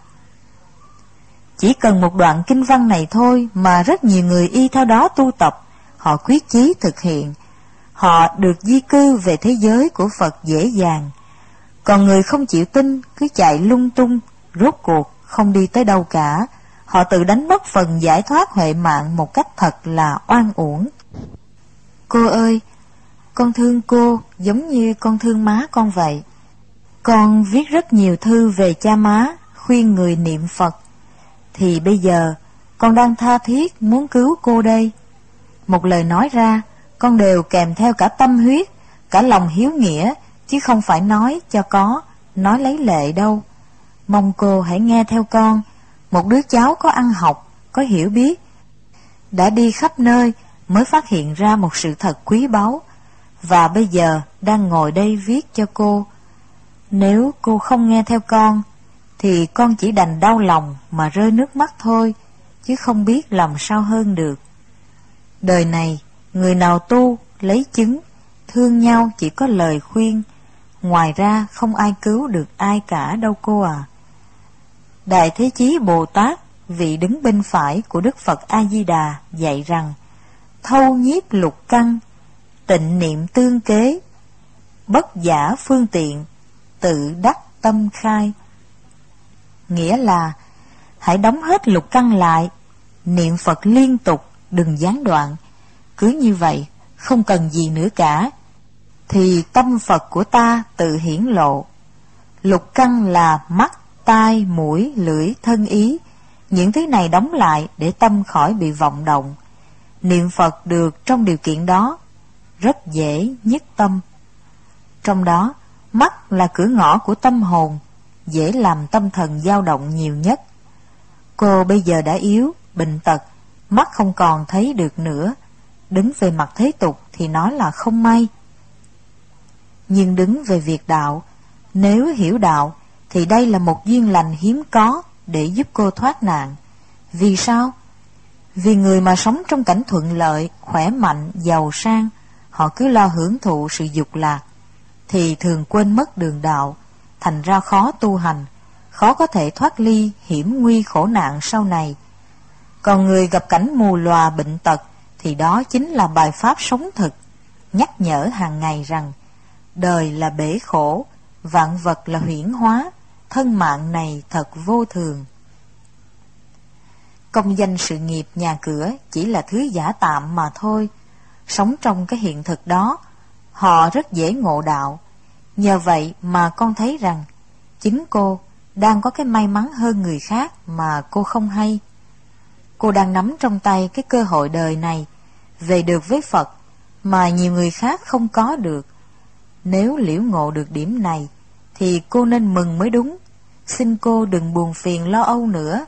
Chỉ cần một đoạn kinh văn này thôi mà rất nhiều người y theo đó tu tập, họ quyết chí thực hiện, họ được di cư về thế giới của Phật dễ dàng. Còn người không chịu tin, cứ chạy lung tung, rốt cuộc không đi tới đâu cả, họ tự đánh mất phần giải thoát huệ mạng một cách thật là oan uổng. Cô ơi, con thương cô giống như con thương má con vậy. Con viết rất nhiều thư về cha má, khuyên người niệm Phật, thì bây giờ con đang tha thiết muốn cứu cô đây. Một lời nói ra, con đều kèm theo cả tâm huyết, cả lòng hiếu nghĩa, chứ không phải nói cho có, nói lấy lệ đâu. Mong cô hãy nghe theo con, một đứa cháu có ăn học, có hiểu biết, đã đi khắp nơi mới phát hiện ra một sự thật quý báu, và bây giờ đang ngồi đây viết cho cô. Nếu cô không nghe theo con, thì con chỉ đành đau lòng mà rơi nước mắt thôi, chứ không biết làm sao hơn được. Đời này, người nào tu, lấy chứng, thương nhau chỉ có lời khuyên, ngoài ra không ai cứu được ai cả đâu cô à. Đại Thế Chí Bồ Tát, vị đứng bên phải của Đức Phật A-di-đà, dạy rằng: thâu nhiếp lục căn, tịnh niệm tương kế, bất giả phương tiện, tự đắc tâm khai. Nghĩa là hãy đóng hết lục căn lại, niệm Phật liên tục, đừng gián đoạn. Cứ như vậy, không cần gì nữa cả, thì tâm Phật của ta tự hiển lộ. Lục căn là mắt, tai, mũi, lưỡi, thân ý. Những thứ này đóng lại để tâm khỏi bị vọng động. Niệm Phật được trong điều kiện đó rất dễ nhất tâm. Trong đó, mắt là cửa ngõ của tâm hồn, dễ làm tâm thần dao động nhiều nhất. Cô bây giờ đã yếu, bệnh tật, mắt không còn thấy được nữa. Đứng về mặt thế tục thì nói là không may. Nhưng đứng về việc đạo, nếu hiểu đạo, thì đây là một duyên lành hiếm có để giúp cô thoát nạn. Vì sao? Vì người mà sống trong cảnh thuận lợi, khỏe mạnh, giàu sang, họ cứ lo hưởng thụ sự dục lạc, thì thường quên mất đường đạo, thành ra khó tu hành, khó có thể thoát ly hiểm nguy khổ nạn sau này. Còn người gặp cảnh mù lòa bệnh tật, thì đó chính là bài pháp sống thực, nhắc nhở hàng ngày rằng đời là bể khổ, vạn vật là huyễn hóa, thân mạng này thật vô thường. Công danh sự nghiệp nhà cửa chỉ là thứ giả tạm mà thôi. Sống trong cái hiện thực đó, họ rất dễ ngộ đạo. Nhờ vậy mà con thấy rằng chính cô đang có cái may mắn hơn người khác mà cô không hay. Cô đang nắm trong tay cái cơ hội đời này về được với Phật mà nhiều người khác không có được. Nếu liễu ngộ được điểm này thì cô nên mừng mới đúng. Xin cô đừng buồn phiền lo âu nữa.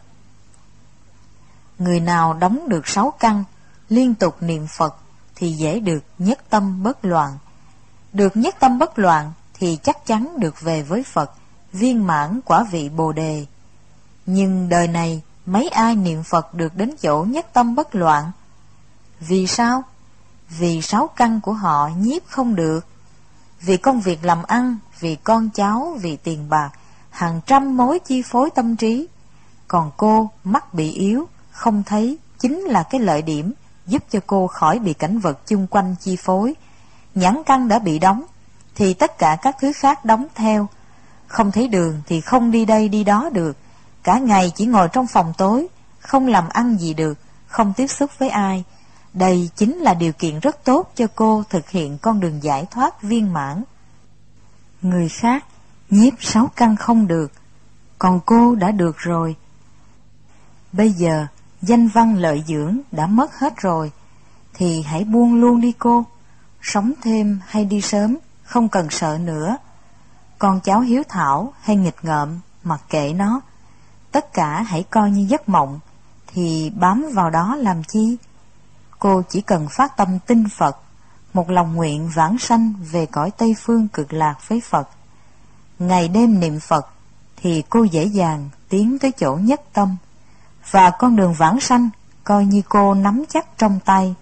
Người nào đóng được sáu căn, liên tục niệm Phật thì dễ được nhất tâm bất loạn. Được nhất tâm bất loạn thì chắc chắn được về với Phật, viên mãn quả vị Bồ Đề. Nhưng đời này mấy ai niệm Phật được đến chỗ nhất tâm bất loạn? Vì sao? Vì sáu căn của họ nhiếp không được. Vì công việc làm ăn, vì con cháu, vì tiền bạc, hàng trăm mối chi phối tâm trí. Còn cô mắt bị yếu, không thấy, chính là cái lợi điểm giúp cho cô khỏi bị cảnh vật chung quanh chi phối. Nhãn căn đã bị đóng, thì tất cả các thứ khác đóng theo. Không thấy đường thì không đi đây đi đó được. Cả ngày chỉ ngồi trong phòng tối, không làm ăn gì được, không tiếp xúc với ai. Đây chính là điều kiện rất tốt cho cô thực hiện con đường giải thoát viên mãn. Người khác nhiếp sáu căn không được, còn cô đã được rồi. Bây giờ danh văn lợi dưỡng đã mất hết rồi, thì hãy buông luôn đi cô. Sống thêm hay đi sớm, không cần sợ nữa. Con cháu hiếu thảo hay nghịch ngợm, mặc kệ nó. Tất cả hãy coi như giấc mộng, thì bám vào đó làm chi? Cô chỉ cần phát tâm tin Phật, một lòng nguyện vãng sanh về cõi Tây Phương cực lạc với Phật. ngày đêm niệm Phật, thì cô dễ dàng tiến tới chỗ nhất tâm, và con đường vãng sanh coi như cô nắm chắc trong tay.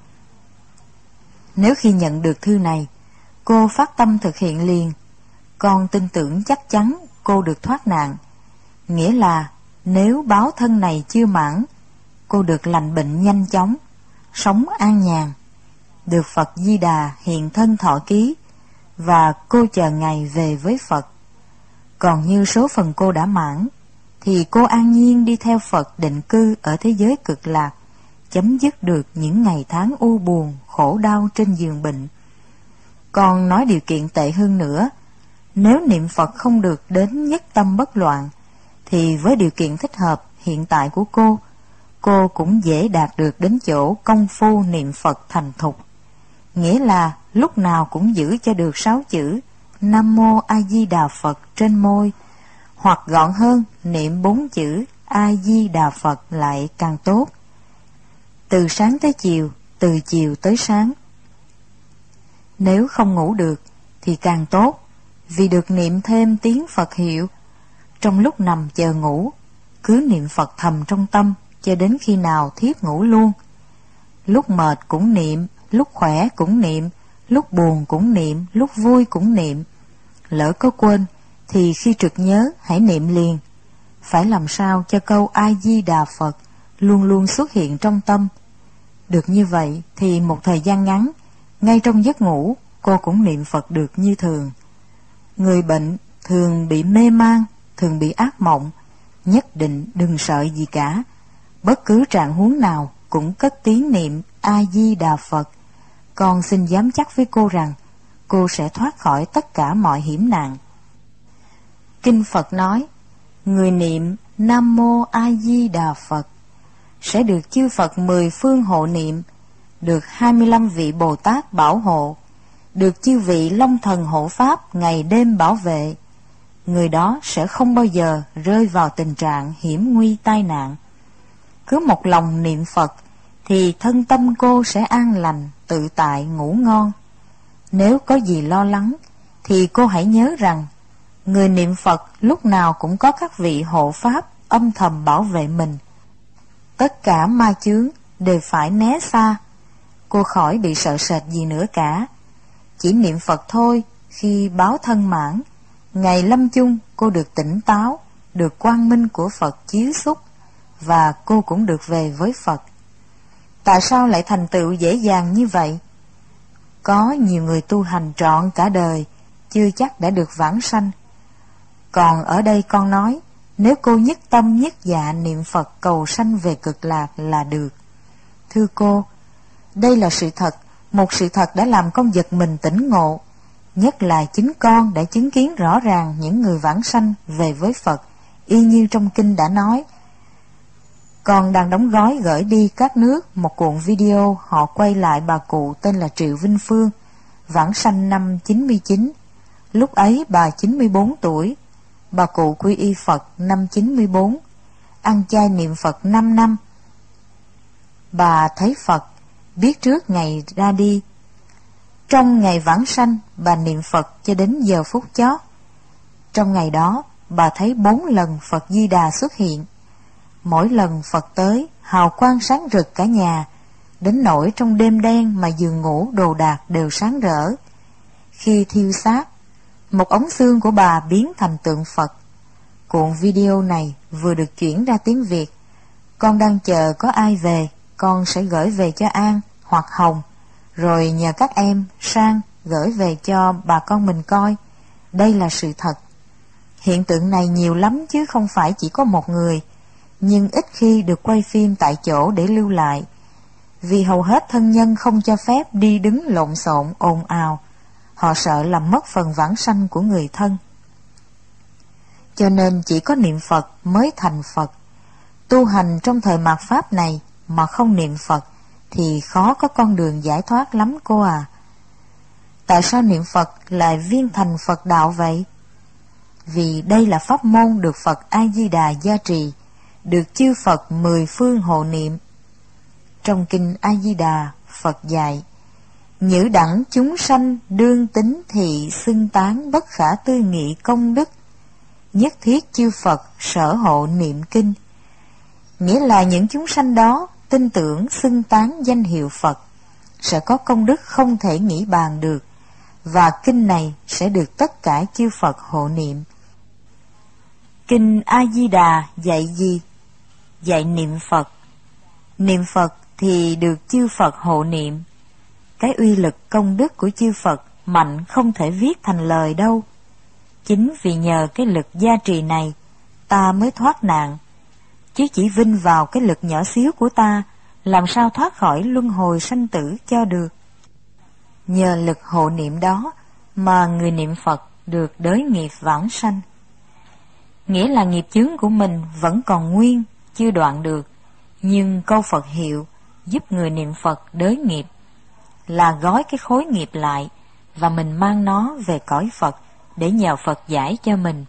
Nếu khi nhận được thư này, cô phát tâm thực hiện liền, con tin tưởng chắc chắn cô được thoát nạn. Nghĩa là nếu báo thân này chưa mãn, cô được lành bệnh nhanh chóng, sống an nhàn, được Phật Di Đà hiện thân thọ ký, và cô chờ ngày về với Phật. Còn như số phần cô đã mãn, thì cô an nhiên đi theo Phật định cư ở thế giới cực lạc, chấm dứt được những ngày tháng u buồn, khổ đau trên giường bệnh. Còn nói điều kiện tệ hơn nữa, nếu niệm Phật không được đến nhất tâm bất loạn, thì với điều kiện thích hợp hiện tại của cô, cô cũng dễ đạt được đến chỗ công phu niệm Phật thành thục. Nghĩa là lúc nào cũng giữ cho được sáu chữ Nam Mô A Di Đà Phật trên môi, hoặc gọn hơn niệm bốn chữ A Di Đà Phật lại càng tốt. Từ sáng tới chiều, từ chiều tới sáng. Nếu không ngủ được thì càng tốt, vì được niệm thêm tiếng Phật hiệu. Trong lúc nằm chờ ngủ, cứ niệm Phật thầm trong tâm cho đến khi nào thiếp ngủ luôn. Lúc mệt cũng niệm, lúc khỏe cũng niệm, lúc buồn cũng niệm, lúc vui cũng niệm. Lỡ có quên thì khi trực nhớ hãy niệm liền. Phải làm sao cho câu A Di Đà Phật luôn luôn xuất hiện trong tâm. Được như vậy thì một thời gian ngắn, ngay trong giấc ngủ, cô cũng niệm Phật được như thường. Người bệnh thường bị mê man, thường bị ác mộng, nhất định đừng sợ gì cả. Bất cứ trạng huống nào cũng cất tiếng niệm A Di Đà Phật. Con xin dám chắc với cô rằng cô sẽ thoát khỏi tất cả mọi hiểm nạn. Kinh Phật nói, người niệm Nam Mô A Di Đà Phật sẽ được chư Phật mười phương hộ niệm, được hai mươi lăm vị Bồ Tát bảo hộ, được chư vị Long Thần hộ Pháp ngày đêm bảo vệ. Người đó sẽ không bao giờ rơi vào tình trạng hiểm nguy tai nạn. Cứ một lòng niệm Phật thì thân tâm cô sẽ an lành, tự tại, ngủ ngon. Nếu có gì lo lắng thì cô hãy nhớ rằng người niệm Phật lúc nào cũng có các vị hộ Pháp âm thầm bảo vệ mình. Tất cả ma chướng đều phải né xa. Cô khỏi bị sợ sệt gì nữa cả. Chỉ niệm Phật thôi, khi báo thân mãn, ngày lâm chung cô được tỉnh táo, được quang minh của Phật chiếu xúc, và cô cũng được về với Phật. Tại sao lại thành tựu dễ dàng như vậy? Có nhiều người tu hành trọn cả đời, chưa chắc đã được vãng sanh. Còn ở đây con nói, nếu cô nhất tâm nhất dạ niệm Phật cầu sanh về cực lạc là được. Thưa cô, đây là sự thật, một sự thật đã làm con giật mình tỉnh ngộ. Nhất là chính con đã chứng kiến rõ ràng những người vãng sanh về với Phật, y như trong kinh đã nói. Con đang đóng gói gửi đi các nước một cuộn video họ quay lại bà cụ tên là Triệu Vinh Phương, vãng sanh năm chín mươi chín. Lúc ấy bà chín mươi bốn tuổi, bà cụ quy y Phật năm chín mươi bốn, ăn chay niệm Phật năm năm. Bà thấy Phật, biết trước ngày ra đi. Trong ngày vãng sanh, bà niệm Phật cho đến giờ phút chót. Trong ngày đó, bà thấy bốn lần Phật Di Đà xuất hiện. Mỗi lần Phật tới, hào quang sáng rực cả nhà, đến nỗi trong đêm đen mà giường ngủ đồ đạc đều sáng rỡ. Khi thiêu xác, một ống xương của bà biến thành tượng Phật. Cuộn video này vừa được chuyển ra tiếng Việt. Con đang chờ có ai về, con sẽ gửi về cho An hoặc Hồng, rồi nhờ các em sang gửi về cho bà con mình coi. Đây là sự thật. Hiện tượng này nhiều lắm chứ không phải chỉ có một người, nhưng ít khi được quay phim tại chỗ để lưu lại, vì hầu hết thân nhân không cho phép đi đứng lộn xộn ồn ào. Họ sợ làm mất phần vãng sanh của người thân. Cho nên chỉ có niệm Phật mới thành Phật. Tu hành trong thời mạt Pháp này mà không niệm Phật thì khó có con đường giải thoát lắm cô à. Tại sao niệm Phật lại viên thành Phật đạo vậy? Vì đây là pháp môn được Phật A-di-đà gia trì, được chư Phật mười phương hộ niệm. Trong kinh A-di-đà, Phật dạy: nhữ đẳng chúng sanh đương tính thị xưng tán bất khả tư nghị công đức nhất thiết chư Phật sở hộ niệm kinh. Nghĩa là những chúng sanh đó tin tưởng xưng tán danh hiệu Phật sẽ có công đức không thể nghĩ bàn được, và kinh này sẽ được tất cả chư Phật hộ niệm. Kinh A Di Đà dạy gì? Dạy niệm Phật. Niệm Phật thì được chư Phật hộ niệm. Cái uy lực công đức của chư Phật mạnh không thể viết thành lời đâu. Chính vì nhờ cái lực gia trì này ta mới thoát nạn, chứ chỉ vinh vào cái lực nhỏ xíu của ta làm sao thoát khỏi luân hồi sanh tử cho được. Nhờ lực hộ niệm đó mà người niệm Phật được đới nghiệp vãng sanh. Nghĩa là nghiệp chướng của mình vẫn còn nguyên, chưa đoạn được, nhưng câu Phật hiệu giúp người niệm Phật đới nghiệp, là gói cái khối nghiệp lại và mình mang nó về cõi Phật để nhờ Phật giải cho mình.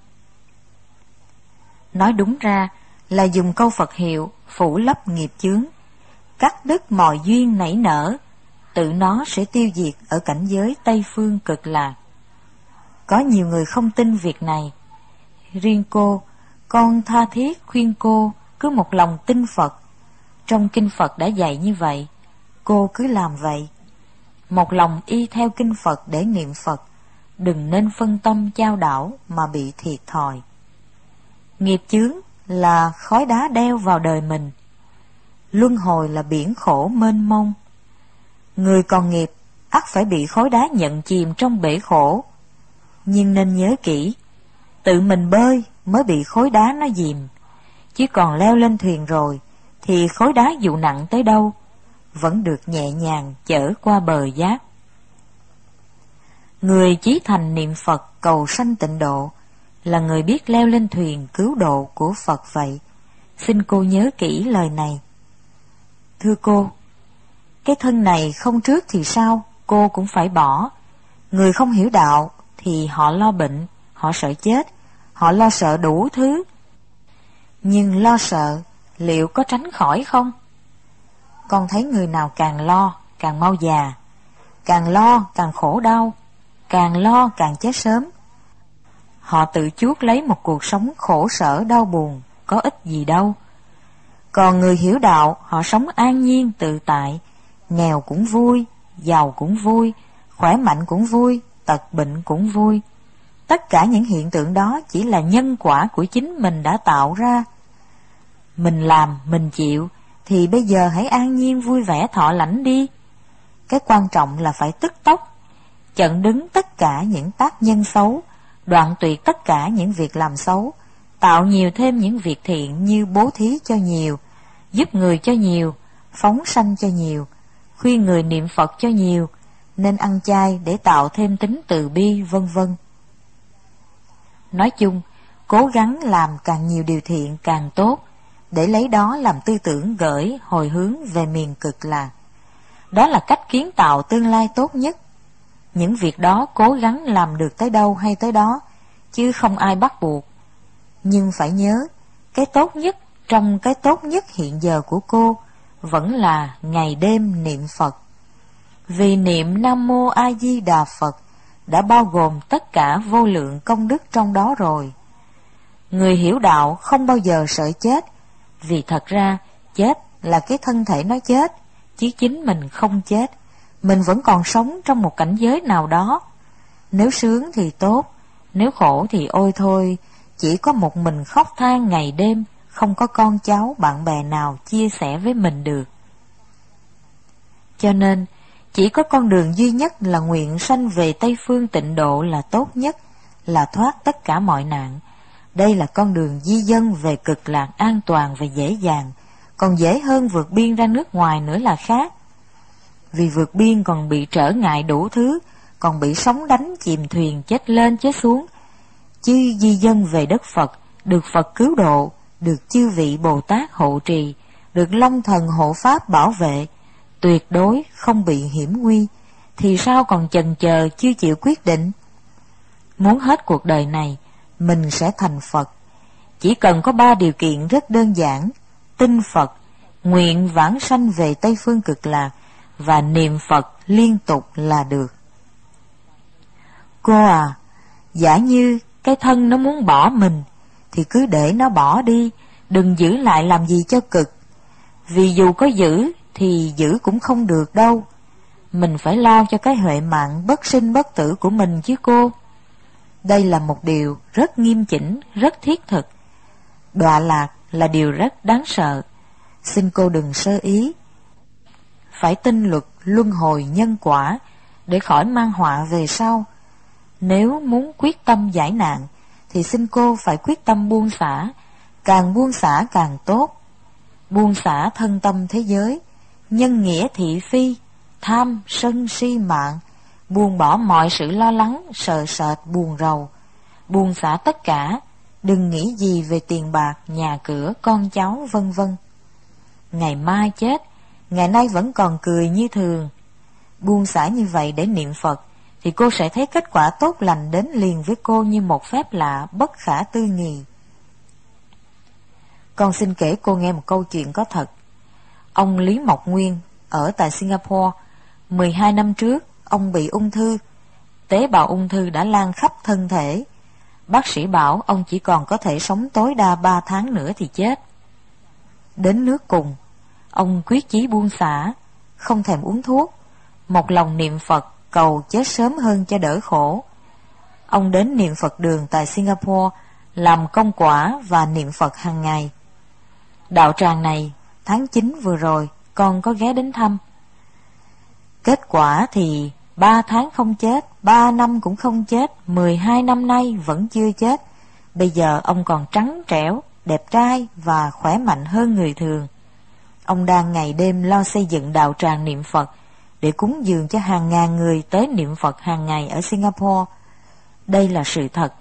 Nói đúng ra là dùng câu Phật hiệu phủ lấp nghiệp chướng, cắt đứt mọi duyên nảy nở, tự nó sẽ tiêu diệt ở cảnh giới Tây Phương Cực Lạc. Có nhiều người không tin việc này. Riêng cô, con tha thiết khuyên cô cứ một lòng tin Phật. Trong kinh Phật đã dạy như vậy, cô cứ làm vậy. Một lòng y theo kinh Phật để niệm Phật, đừng nên phân tâm chao đảo mà bị thiệt thòi. Nghiệp chướng là khói đá đeo vào đời mình. Luân hồi là biển khổ mênh mông. Người còn nghiệp ắt phải bị khói đá nhận chìm trong bể khổ. Nhưng nên nhớ kỹ, tự mình bơi mới bị khối đá nó dìm, chứ còn leo lên thuyền rồi thì khối đá dù nặng tới đâu vẫn được nhẹ nhàng chở qua bờ giác. Người chí thành niệm Phật cầu sanh tịnh độ là người biết leo lên thuyền cứu độ của Phật vậy. Xin cô nhớ kỹ lời này. Thưa cô, cái thân này không trước thì sao cô cũng phải bỏ. Người không hiểu đạo thì họ lo bệnh, họ sợ chết, họ lo sợ đủ thứ. Nhưng lo sợ liệu có tránh khỏi không? Con thấy người nào càng lo càng mau già, càng lo càng khổ đau, càng lo càng chết sớm. Họ tự chuốc lấy một cuộc sống khổ sở đau buồn, có ích gì đâu. Còn người hiểu đạo, họ sống an nhiên tự tại, nghèo cũng vui, giàu cũng vui, khỏe mạnh cũng vui, tật bệnh cũng vui. Tất cả những hiện tượng đó chỉ là nhân quả của chính mình đã tạo ra. Mình làm, mình chịu, thì bây giờ hãy an nhiên vui vẻ thọ lãnh đi. Cái quan trọng là phải tức tốc, chặn đứng tất cả những tác nhân xấu, đoạn tuyệt tất cả những việc làm xấu, tạo nhiều thêm những việc thiện như bố thí cho nhiều, giúp người cho nhiều, phóng sanh cho nhiều, khuyên người niệm Phật cho nhiều, nên ăn chay để tạo thêm tính từ bi, vân vân. Nói chung, cố gắng làm càng nhiều điều thiện càng tốt, để lấy đó làm tư tưởng gửi hồi hướng về miền Cực Lạc. Đó là cách kiến tạo tương lai tốt nhất. Những việc đó cố gắng làm được tới đâu hay tới đó, chứ không ai bắt buộc. Nhưng phải nhớ, cái tốt nhất trong cái tốt nhất hiện giờ của cô vẫn là ngày đêm niệm Phật. Vì niệm Nam Mô A Di Đà Phật đã bao gồm tất cả vô lượng công đức trong đó rồi. Người hiểu đạo không bao giờ sợ chết, vì thật ra chết là cái thân thể nó chết, chứ chính mình không chết. Mình vẫn còn sống trong một cảnh giới nào đó. Nếu sướng thì tốt, nếu khổ thì ôi thôi, chỉ có một mình khóc than ngày đêm, không có con cháu bạn bè nào chia sẻ với mình được. Cho nên chỉ có con đường duy nhất là nguyện sanh về Tây Phương tịnh độ là tốt nhất, là thoát tất cả mọi nạn. Đây là con đường di dân về Cực Lạc an toàn và dễ dàng, còn dễ hơn vượt biên ra nước ngoài nữa là khác. Vì vượt biên còn bị trở ngại đủ thứ, còn bị sóng đánh chìm thuyền chết lên chết xuống. Chứ di dân về đất Phật, được Phật cứu độ, được chư vị Bồ Tát hộ trì, được Long Thần hộ Pháp bảo vệ, tuyệt đối không bị hiểm nguy, thì sao còn chần chờ chưa chịu quyết định? Muốn hết cuộc đời này, mình sẽ thành Phật. Chỉ cần có ba điều kiện rất đơn giản: tin Phật, nguyện vãng sanh về Tây Phương Cực Lạc và niệm Phật liên tục là được. Cô à, giả như cái thân nó muốn bỏ mình, thì cứ để nó bỏ đi, đừng giữ lại làm gì cho cực. Vì dù có giữ thì giữ cũng không được đâu. Mình phải lo cho cái huệ mạng bất sinh bất tử của mình chứ cô. Đây là một điều rất nghiêm chỉnh, rất thiết thực. Đọa lạc là điều rất đáng sợ. Xin cô đừng sơ ý. Phải tin luật luân hồi nhân quả để khỏi mang họa về sau. Nếu muốn quyết tâm giải nạn thì xin cô phải quyết tâm buông xả, càng buông xả càng tốt. Buông xả thân tâm thế giới, nhân nghĩa thị phi, tham sân si mạng, buông bỏ mọi sự lo lắng, sợ sệt, buồn rầu. Buông xả tất cả, đừng nghĩ gì về tiền bạc, nhà cửa, con cháu, vân vân. Ngày mai chết, ngày nay vẫn còn cười như thường. Buông xả như vậy để niệm Phật, thì cô sẽ thấy kết quả tốt lành đến liền với cô như một phép lạ bất khả tư nghì. Con xin kể cô nghe một câu chuyện có thật. Ông Lý Mộc Nguyên ở tại Singapore, mười hai năm trước, ông bị ung thư. Tế bào ung thư đã lan khắp thân thể. Bác sĩ bảo ông chỉ còn có thể sống tối đa ba tháng nữa thì chết. Đến nước cùng, ông quyết chí buông xả, không thèm uống thuốc, một lòng niệm Phật cầu chết sớm hơn cho đỡ khổ. Ông đến niệm Phật đường tại Singapore, làm công quả và niệm Phật hàng ngày. Đạo tràng này, tháng chín vừa rồi, con có ghé đến thăm. Kết quả thì ba tháng không chết, ba năm cũng không chết, mười hai năm nay vẫn chưa chết. Bây giờ ông còn trắng trẻo, đẹp trai và khỏe mạnh hơn người thường. Ông đang ngày đêm lo xây dựng đạo tràng niệm Phật để cúng dường cho hàng ngàn người tới niệm Phật hàng ngày ở Singapore. Đây là sự thật.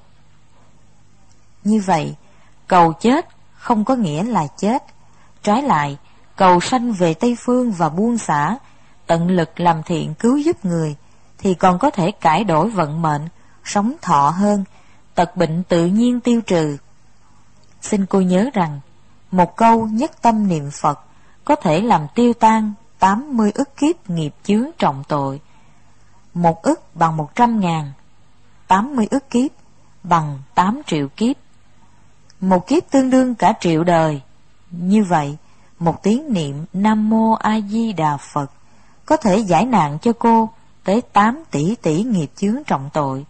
Như vậy, cầu chết không có nghĩa là chết. Trái lại, cầu sanh về Tây Phương và buông xả, tận lực làm thiện cứu giúp người, thì còn có thể cải đổi vận mệnh, sống thọ hơn, tật bệnh tự nhiên tiêu trừ. Xin cô nhớ rằng, một câu nhất tâm niệm Phật có thể làm tiêu tan tám mươi ức kiếp nghiệp chướng trọng tội. Một ức bằng một trăm ngàn, tám mươi ức kiếp bằng tám triệu kiếp. Một kiếp tương đương cả triệu đời. Như vậy, một tiếng niệm Nam Mô A Di Đà Phật có thể giải nạn cho cô tới tám tỷ tỷ nghiệp chướng trọng tội.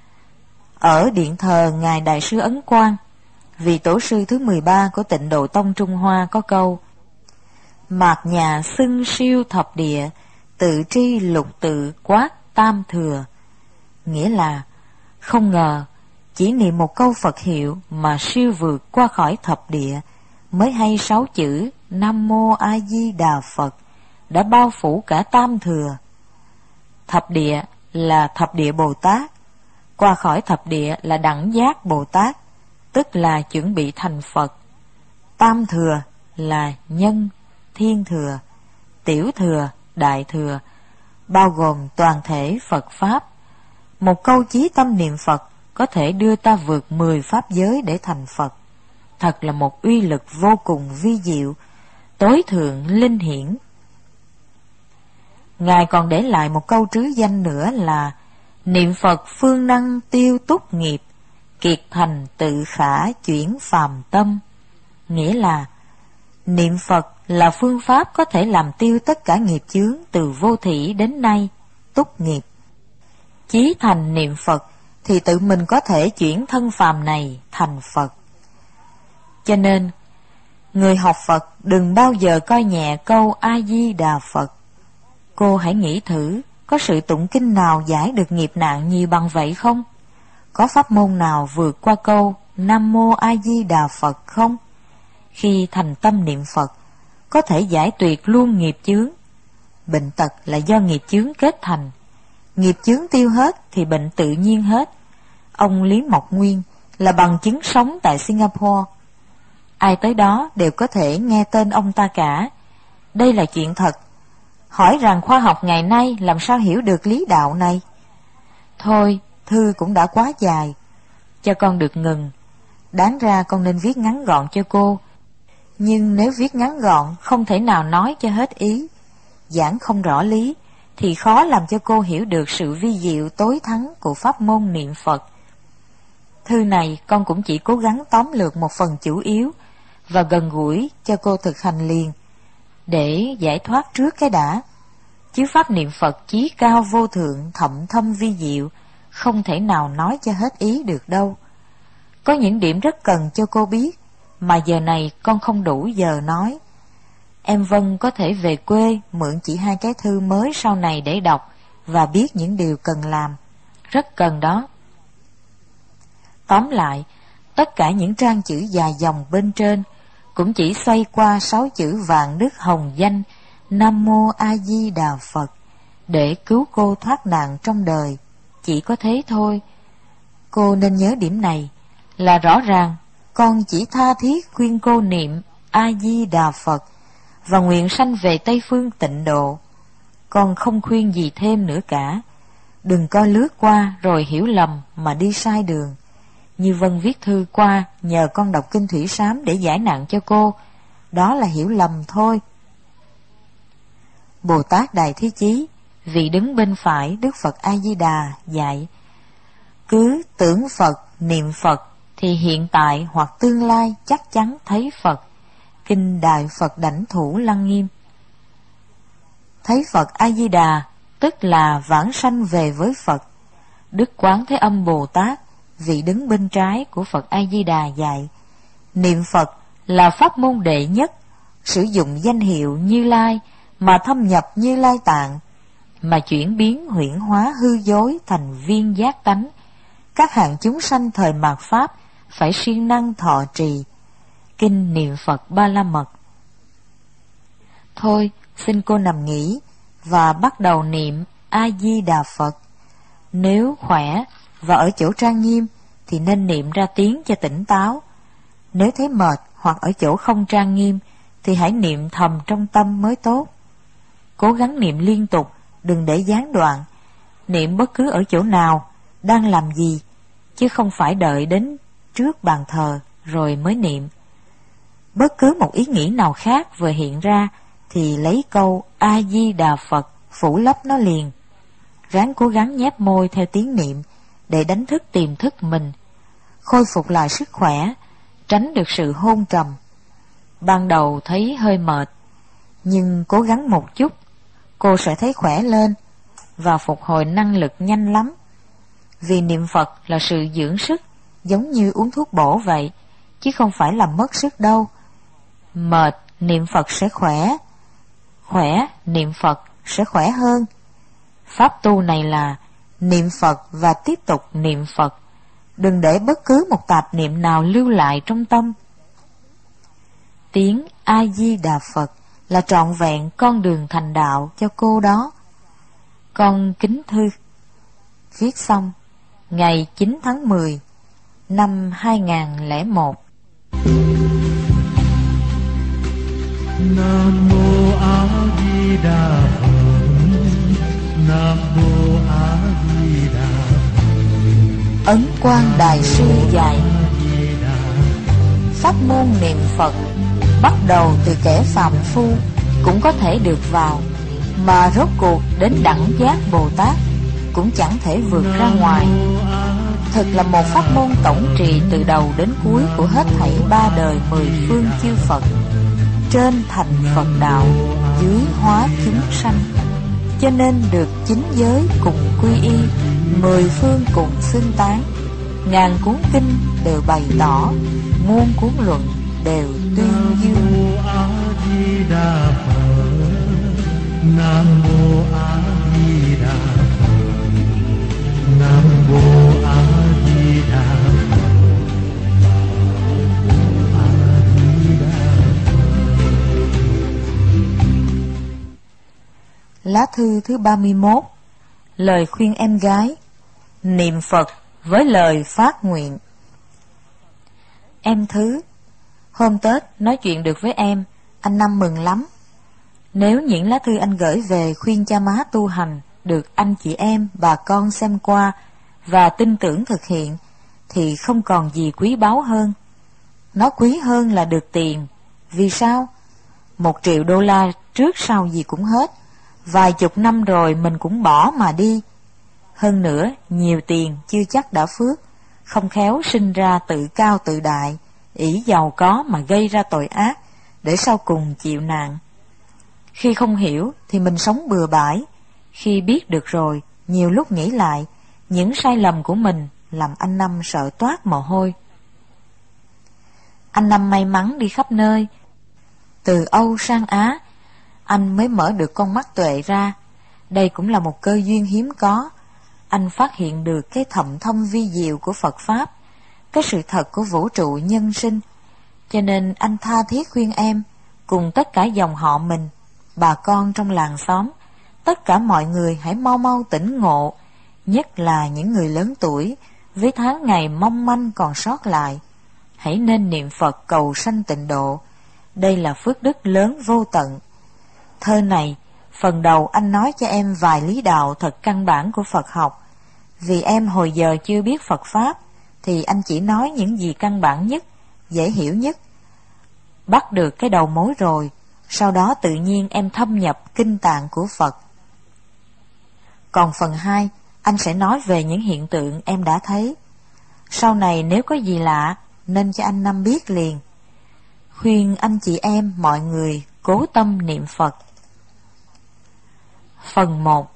Ở điện thờ Ngài Đại sư Ấn Quang, vị tổ sư thứ mười ba của Tịnh Độ Tông Trung Hoa có câu: Mạt nhà xưng siêu thập địa, tự tri lục tự quát tam thừa. Nghĩa là, không ngờ, chỉ niệm một câu Phật hiệu mà siêu vượt qua khỏi thập địa, mới hay sáu chữ Nam Mô A Di Đà Phật đã bao phủ cả tam thừa. Thập địa là thập địa Bồ Tát, qua khỏi thập địa là đẳng giác Bồ Tát, tức là chuẩn bị thành Phật. Tam thừa là nhân, thiên thừa, tiểu thừa, đại thừa, bao gồm toàn thể Phật Pháp. Một câu chí tâm niệm Phật có thể đưa ta vượt mười pháp giới để thành Phật. Thật là một uy lực vô cùng vi diệu, tối thượng linh hiển. Ngài còn để lại một câu trứ danh nữa là: niệm Phật phương năng tiêu túc nghiệp, kiệt thành tự khả chuyển phàm tâm. Nghĩa là, niệm Phật là phương pháp có thể làm tiêu tất cả nghiệp chướng từ vô thỉ đến nay, túc nghiệp. Chí thành niệm Phật thì tự mình có thể chuyển thân phàm này thành Phật. Cho nên, người học Phật đừng bao giờ coi nhẹ câu A-di-đà Phật. Cô hãy nghĩ thử, có sự tụng kinh nào giải được nghiệp nạn nhiều bằng vậy không? Có pháp môn nào vượt qua câu Nam Mô A-di-đà Phật không? Khi thành tâm niệm Phật, có thể giải tuyệt luôn nghiệp chướng. Bệnh tật là do nghiệp chướng kết thành. Nghiệp chướng tiêu hết thì bệnh tự nhiên hết. Ông Lý Mộc Nguyên là bằng chứng sống tại Singapore. Ai tới đó đều có thể nghe tên ông ta cả. Đây là chuyện thật. Hỏi rằng khoa học ngày nay làm sao hiểu được lý đạo này? Thôi, thư cũng đã quá dài, cho con được ngừng. Đáng ra con nên viết ngắn gọn cho cô. Nhưng nếu viết ngắn gọn không thể nào nói cho hết ý, giảng không rõ lý, thì khó làm cho cô hiểu được sự vi diệu tối thắng của pháp môn niệm Phật. Thư này con cũng chỉ cố gắng tóm lược một phần chủ yếu và gần gũi cho cô thực hành liền, để giải thoát trước cái đã. Chứ pháp niệm Phật chí cao vô thượng, thậm thâm vi diệu, không thể nào nói cho hết ý được đâu. Có những điểm rất cần cho cô biết, mà giờ này con không đủ giờ nói. Em Vân có thể về quê mượn chỉ hai cái thư mới sau này để đọc và biết những điều cần làm. Rất cần đó. Tóm lại, tất cả những trang chữ dài dòng bên trên cũng chỉ xoay qua sáu chữ vạn đức hồng danh Nam Mô A Di Đà Phật để cứu cô thoát nạn trong đời. Chỉ có thế thôi. Cô nên nhớ điểm này, là rõ ràng con chỉ tha thiết khuyên cô niệm A Di Đà Phật và nguyện sanh về Tây Phương tịnh độ. Con không khuyên gì thêm nữa cả. Đừng coi lướt qua rồi hiểu lầm mà đi sai đường. Như Vân viết thư qua nhờ con đọc kinh Thủy Sám để giải nạn cho cô, đó là hiểu lầm thôi. Bồ Tát Đại Thế Chí, vị đứng bên phải Đức Phật A Di Đà dạy: cứ tưởng Phật, niệm Phật thì hiện tại hoặc tương lai chắc chắn thấy Phật. Kinh Đại Phật Đảnh Thủ Lăng Nghiêm. Thấy Phật A Di Đà tức là vãng sanh về với Phật. Đức Quán Thế Âm Bồ Tát, vị đứng bên trái của Phật A Di Đà dạy: niệm Phật là pháp môn đệ nhất, sử dụng danh hiệu Như Lai mà thâm nhập Như Lai tạng, mà chuyển biến huyễn hóa hư dối thành viên giác tánh. Các hạng chúng sanh thời mạt Pháp phải siêng năng thọ trì. Kinh Niệm Phật Ba La Mật. Thôi, xin cô nằm nghỉ và bắt đầu niệm A Di Đà Phật. Nếu khỏe và ở chỗ trang nghiêm thì nên niệm ra tiếng cho tỉnh táo. Nếu thấy mệt hoặc ở chỗ không trang nghiêm thì hãy niệm thầm trong tâm mới tốt. Cố gắng niệm liên tục, đừng để gián đoạn. Niệm bất cứ ở chỗ nào, đang làm gì, chứ không phải đợi đến trước bàn thờ rồi mới niệm. Bất cứ một ý nghĩ nào khác vừa hiện ra thì lấy câu A Di Đà Phật phủ lấp nó liền. Ráng cố gắng nhép môi theo tiếng niệm để đánh thức tiềm thức mình, khôi phục lại sức khỏe, tránh được sự hôn trầm. Ban đầu thấy hơi mệt, nhưng cố gắng một chút, cô sẽ thấy khỏe lên và phục hồi năng lực nhanh lắm. Vì niệm Phật là sự dưỡng sức, giống như uống thuốc bổ vậy, chứ không phải là mất sức đâu. Mệt, niệm Phật sẽ khỏe. Khỏe, niệm Phật sẽ khỏe hơn. Pháp tu này là niệm Phật và tiếp tục niệm Phật. Đừng để bất cứ một tạp niệm nào lưu lại trong tâm. Tiếng A Di Đà Phật là trọn vẹn con đường thành đạo cho cô đó. Con kính thư. Viết xong ngày chín tháng mười năm hai nghìn lẻ một. Nam Mô A Di Đà Phật. Nam Mô A Di Đà Phật. Ấn Quang Đại Sư dạy: pháp môn niệm Phật bắt đầu từ kẻ phàm phu cũng có thể được vào, mà rốt cuộc đến đẳng giác Bồ Tát cũng chẳng thể vượt ra ngoài. Thật là một pháp môn tổng trì từ đầu đến cuối của hết thảy ba đời mười phương chư Phật. Trên thành Phật đạo, dưới hóa chúng sanh. Cho nên được chín giới cùng quy y, mười phương cùng xưng tán. Ngàn cuốn kinh đều bày tỏ, muôn cuốn luận đều tuyên dương. Nam Mô A Di Đà Phật. Nam Mô A Di Đà Phật. A Di Đà Phật. Lá thư thứ ba mươi mốt. Lời khuyên em gái. Niệm Phật với lời phát nguyện. Em Thứ, hôm Tết nói chuyện được với em, anh Năm mừng lắm. Nếu những lá thư anh gửi về khuyên cha má tu hành được anh chị em, bà con xem qua và tin tưởng thực hiện, thì không còn gì quý báu hơn. Nó quý hơn là được tiền. Vì sao? Một triệu đô la trước sau gì cũng hết. Vài chục năm rồi mình cũng bỏ mà đi. Hơn nữa, nhiều tiền chưa chắc đã phước. không khéo sinh ra tự cao tự đại, ỷ giàu có mà gây ra tội ác, để sau cùng chịu nạn. Khi không hiểu thì mình sống bừa bãi, khi biết được rồi, nhiều lúc nghĩ lại, những sai lầm của mình làm anh Năm sợ toát mồ hôi. Anh Năm may mắn đi khắp nơi, từ Âu sang Á, anh mới mở được con mắt tuệ ra. Đây cũng là một cơ duyên hiếm có. Anh phát hiện được cái thậm thâm vi diệu của Phật Pháp, cái sự thật của vũ trụ nhân sinh. Cho nên anh tha thiết khuyên em, cùng tất cả dòng họ mình, bà con trong làng xóm, tất cả mọi người hãy mau mau tỉnh ngộ, nhất là những người lớn tuổi, với tháng ngày mong manh còn sót lại. Hãy nên niệm Phật cầu sanh tịnh độ. Đây là phước đức lớn vô tận. Thơ này, phần đầu anh nói cho em vài lý đạo thật căn bản của Phật học. Vì em hồi giờ chưa biết Phật Pháp, thì anh chỉ nói những gì căn bản nhất, dễ hiểu nhất. Bắt được cái đầu mối rồi, sau đó tự nhiên em thâm nhập kinh tạng của Phật. Còn phần hai, anh sẽ nói về những hiện tượng em đã thấy. Sau này nếu có gì lạ, nên cho anh Năm biết liền. Khuyên anh chị em mọi người cố tâm niệm Phật. Phần một.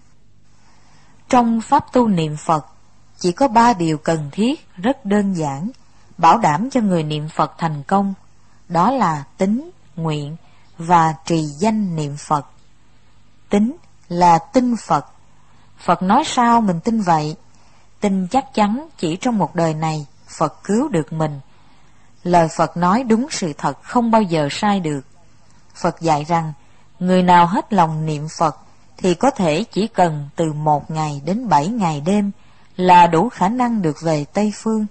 Trong pháp tu niệm Phật, chỉ có ba điều cần thiết rất đơn giản, bảo đảm cho người niệm Phật thành công. Đó là tín, nguyện và trì danh niệm Phật. Tín là tin Phật. Phật nói sao mình tin vậy. Tin chắc chắn chỉ trong một đời này Phật cứu được mình. Lời Phật nói đúng sự thật, không bao giờ sai được. Phật dạy rằng, người nào hết lòng niệm Phật thì có thể chỉ cần từ một ngày đến bảy ngày đêm là đủ khả năng được về Tây Phương.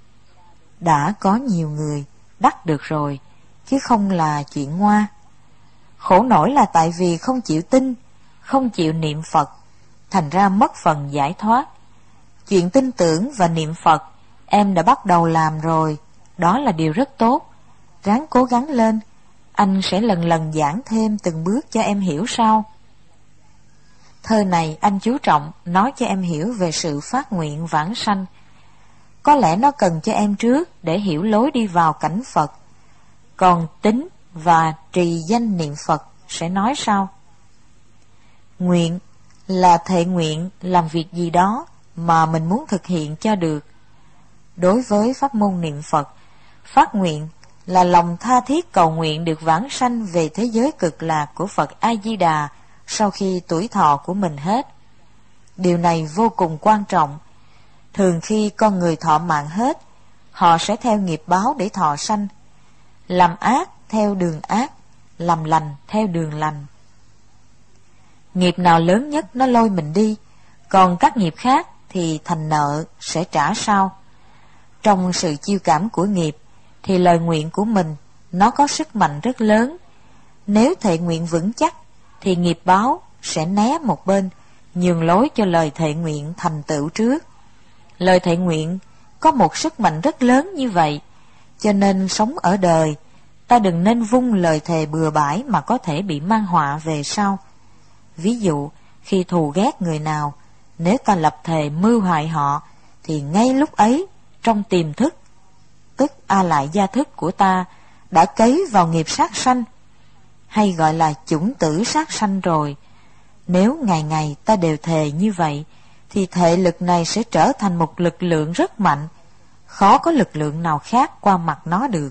Đã có nhiều người đắc được rồi, chứ không là chuyện ngoa. Khổ nổi là tại vì không chịu tin, không chịu niệm Phật, thành ra mất phần giải thoát. Chuyện tin tưởng và niệm Phật em đã bắt đầu làm rồi, đó là điều rất tốt. Ráng cố gắng lên, anh sẽ lần lần giảng thêm từng bước cho em hiểu sau. Thơ này anh chú trọng nói cho em hiểu về sự phát nguyện vãng sanh. Có lẽ nó cần cho em trước để hiểu lối đi vào cảnh Phật. Còn tín và trì danh niệm Phật sẽ nói sau. Nguyện là thệ nguyện làm việc gì đó mà mình muốn thực hiện cho được. Đối với pháp môn niệm Phật, phát nguyện là lòng tha thiết cầu nguyện được vãng sanh về thế giới cực lạc của Phật A-di-đà sau khi tuổi thọ của mình hết. Điều này vô cùng quan trọng. Thường khi con người thọ mạng hết, họ sẽ theo nghiệp báo để thọ sanh. Làm ác theo đường ác, làm lành theo đường lành. Nghiệp nào lớn nhất nó lôi mình đi, còn các nghiệp khác thì thành nợ sẽ trả sau. Trong sự chiêu cảm của nghiệp thì lời nguyện của mình nó có sức mạnh rất lớn. Nếu thệ nguyện vững chắc thì nghiệp báo sẽ né một bên, nhường lối cho lời thệ nguyện thành tựu trước. Lời thệ nguyện có một sức mạnh rất lớn như vậy, cho nên sống ở đời ta đừng nên vung lời thề bừa bãi mà có thể bị mang họa về sau. Ví dụ, khi thù ghét người nào, nếu ta lập thề mưu hại họ, thì ngay lúc ấy, trong tiềm thức, tức a lại gia thức của ta, đã cấy vào nghiệp sát sanh, hay gọi là chủng tử sát sanh rồi. Nếu ngày ngày ta đều thề như vậy, thì thệ lực này sẽ trở thành một lực lượng rất mạnh, khó có lực lượng nào khác qua mặt nó được.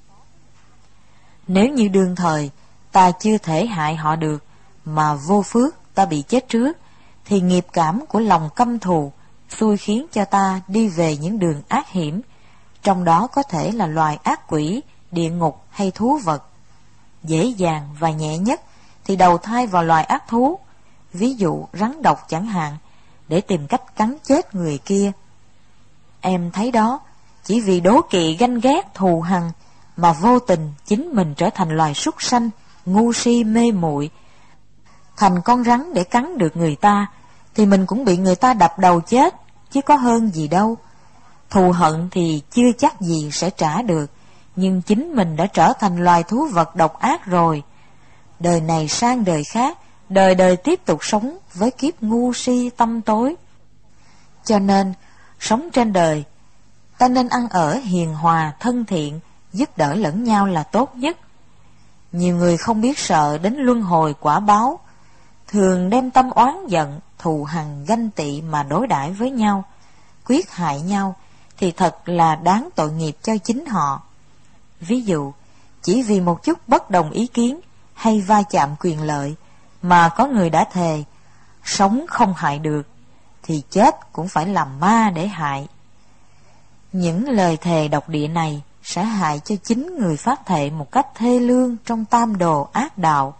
Nếu như đương thời ta chưa thể hại họ được, mà vô phước ta bị chết trước, thì nghiệp cảm của lòng căm thù xui khiến cho ta đi về những đường ác hiểm, trong đó có thể là loài ác quỷ, địa ngục hay thú vật. Dễ dàng và nhẹ nhất thì đầu thai vào loài ác thú, ví dụ rắn độc chẳng hạn, để tìm cách cắn chết người kia. Em thấy đó, chỉ vì đố kỵ ganh ghét thù hằn mà vô tình chính mình trở thành loài súc sanh, ngu si mê muội, thành con rắn để cắn được người ta, thì mình cũng bị người ta đập đầu chết, chứ có hơn gì đâu. Thù hận thì chưa chắc gì sẽ trả được, nhưng chính mình đã trở thành loài thú vật độc ác rồi. Đời này sang đời khác, đời đời tiếp tục sống với kiếp ngu si tâm tối. Cho nên, sống trên đời, Ta nên ăn ở hiền hòa, thân thiện, giúp đỡ lẫn nhau là tốt nhất. Nhiều người không biết sợ đến luân hồi quả báo, thường đem tâm oán giận, thù hằn, ganh tị mà đối đãi với nhau, quyết hại nhau, thì thật là đáng tội nghiệp cho chính họ. Ví dụ, chỉ vì một chút bất đồng ý kiến hay va chạm quyền lợi mà có người đã thề sống không hại được, thì chết cũng phải làm ma để hại. Những lời thề độc địa này sẽ hại cho chính người phát thệ một cách thê lương trong tam đồ ác đạo.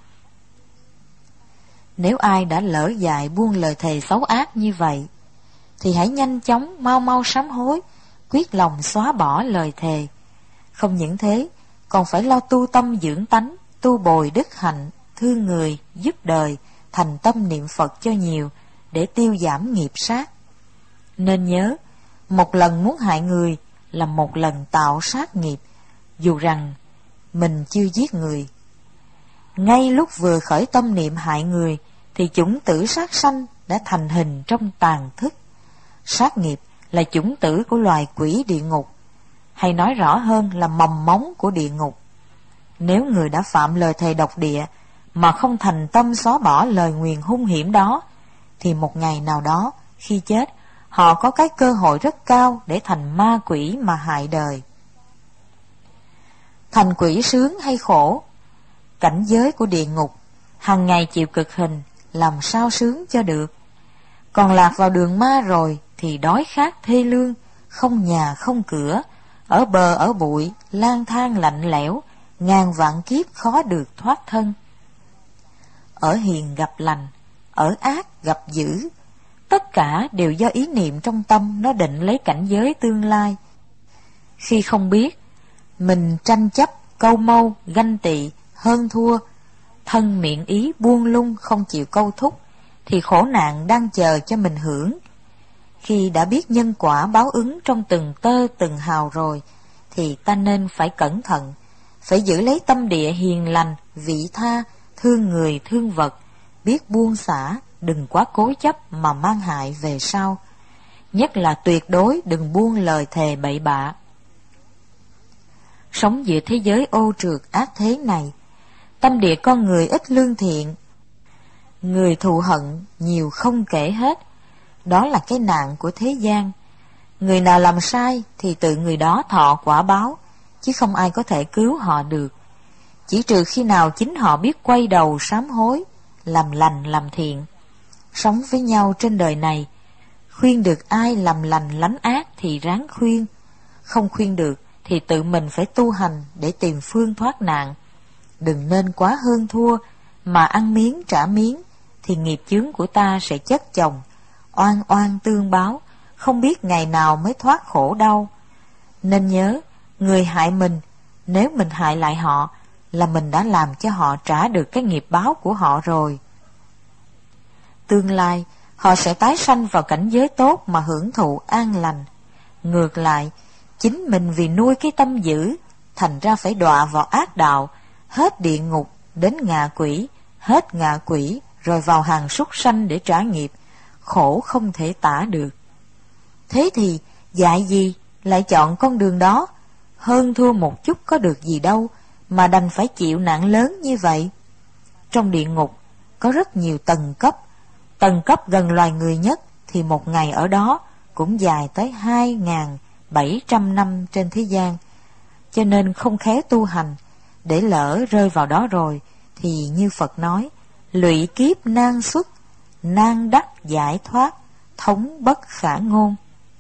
Nếu ai đã lỡ dại buông lời thề xấu ác như vậy, thì hãy nhanh chóng mau mau sám hối, quyết lòng xóa bỏ lời thề. Không những thế, còn phải lo tu tâm dưỡng tánh, tu bồi đức hạnh, thương người, giúp đời, thành tâm niệm Phật cho nhiều, để tiêu giảm nghiệp sát. Nên nhớ, một lần muốn hại người là một lần tạo sát nghiệp, dù rằng mình chưa giết người. Ngay lúc vừa khởi tâm niệm hại người, thì chủng tử sát sanh đã thành hình trong tàn thức. Sát nghiệp là chủng tử của loài quỷ địa ngục, hay nói rõ hơn là mầm móng của địa ngục. Nếu người đã phạm lời thề độc địa mà không thành tâm xóa bỏ lời nguyền hung hiểm đó, thì một ngày nào đó khi chết, họ có cái cơ hội rất cao để thành ma quỷ mà hại đời. Thành quỷ sướng hay khổ? Cảnh giới của địa ngục hàng ngày chịu cực hình, làm sao sướng cho được. Còn lạc vào đường ma rồi thì đói khát thê lương, không nhà không cửa, ở bờ ở bụi, lang thang lạnh lẽo, ngàn vạn kiếp khó được thoát thân. Ở hiền gặp lành, ở ác gặp dữ, tất cả đều do ý niệm trong tâm nó định lấy cảnh giới tương lai. Khi không biết, mình tranh chấp, câu mâu, ganh tị, hơn thua, thân miệng ý buông lung không chịu câu thúc, thì khổ nạn đang chờ cho mình hưởng. Khi đã biết nhân quả báo ứng trong từng tơ từng hào rồi, thì ta nên phải cẩn thận, phải giữ lấy tâm địa hiền lành, vị tha, thương người thương vật, biết buông xả, đừng quá cố chấp mà mang hại về sau. Nhất là tuyệt đối đừng buông lời thề bậy bạ. Sống giữa thế giới ô trượt ác thế này, tâm địa con người ít lương thiện, người thù hận nhiều không kể hết. Đó là cái nạn của thế gian. Người nào làm sai thì tự người đó thọ quả báo, chứ không ai có thể cứu họ được. Chỉ trừ khi nào chính họ biết quay đầu sám hối, làm lành làm thiện. Sống với nhau trên đời này, khuyên được ai làm lành lánh ác thì ráng khuyên, không khuyên được thì tự mình phải tu hành để tìm phương thoát nạn. Đừng nên quá hơn thua, mà ăn miếng trả miếng, thì nghiệp chướng của ta sẽ chất chồng, oan oan tương báo, không biết ngày nào mới thoát khổ đau. Nên nhớ, người hại mình, nếu mình hại lại họ, là mình đã làm cho họ trả được cái nghiệp báo của họ rồi. Tương lai, họ sẽ tái sanh vào cảnh giới tốt mà hưởng thụ an lành. Ngược lại, chính mình vì nuôi cái tâm dữ, thành ra phải đọa vào ác đạo, hết địa ngục đến ngạ quỷ, hết ngạ quỷ rồi vào hàng súc sanh để trả nghiệp, khổ không thể tả được. Thế thì dạy gì lại chọn con đường đó, hơn thua một chút có được gì đâu mà đành phải chịu nạn lớn như vậy. Trong địa ngục có rất nhiều tầng cấp, tầng cấp gần loài người nhất thì một ngày ở đó cũng dài tới hai nghìn bảy trăm năm trên thế gian. Cho nên không khéo tu hành, để lỡ rơi vào đó rồi thì như Phật nói, lụy kiếp nan xuất, nan đắc giải thoát, thống bất khả ngôn.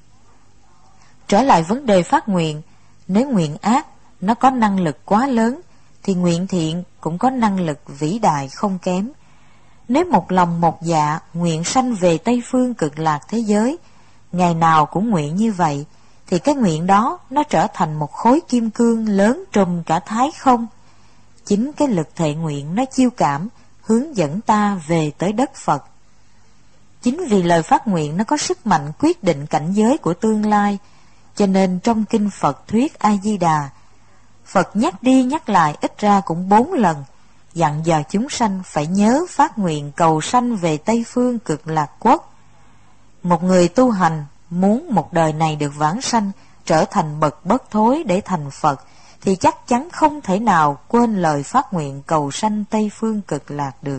Trở lại vấn đề phát nguyện, nếu nguyện ác nó có năng lực quá lớn, thì nguyện thiện cũng có năng lực vĩ đại không kém. Nếu một lòng một dạ nguyện sanh về Tây Phương cực lạc thế giới, ngày nào cũng nguyện như vậy, thì cái nguyện đó nó trở thành một khối kim cương lớn trùm cả thái không. Chính cái lực thệ nguyện nó chiêu cảm, hướng dẫn ta về tới đất Phật. Chính vì lời phát nguyện nó có sức mạnh quyết định cảnh giới của tương lai, cho nên trong kinh Phật thuyết A-di-đà, Phật nhắc đi nhắc lại ít ra cũng bốn lần, dặn dò chúng sanh phải nhớ phát nguyện cầu sanh về Tây Phương cực lạc quốc. Một người tu hành muốn một đời này được vãng sanh trở thành bậc bất thối để thành Phật, thì chắc chắn không thể nào quên lời phát nguyện cầu sanh Tây Phương Cực Lạc được.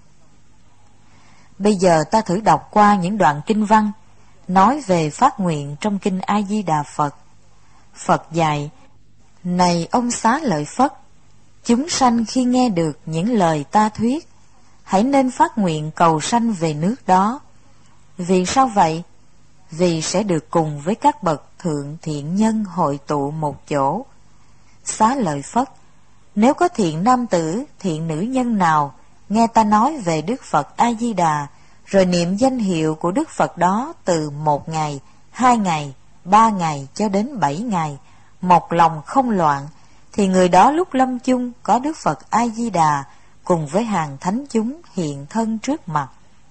Bây giờ ta thử đọc qua những đoạn kinh văn nói về phát nguyện trong kinh A Di Đà Phật. Phật dạy: này ông Xá Lợi Phất, chúng sanh khi nghe được những lời ta thuyết, hãy nên phát nguyện cầu sanh về nước đó. Vì sao vậy? Vì sẽ được cùng với các bậc thượng thiện nhân hội tụ một chỗ. Xá Lợi Phất, nếu có thiện nam tử, thiện nữ nhân nào nghe ta nói về Đức Phật A Di Đà, rồi niệm danh hiệu của Đức Phật đó từ một ngày, hai ngày, ba ngày cho đến bảy ngày, một lòng không loạn, thì người đó lúc lâm chung có Đức Phật A Di Đà cùng với hàng thánh chúng hiện thân trước mặt.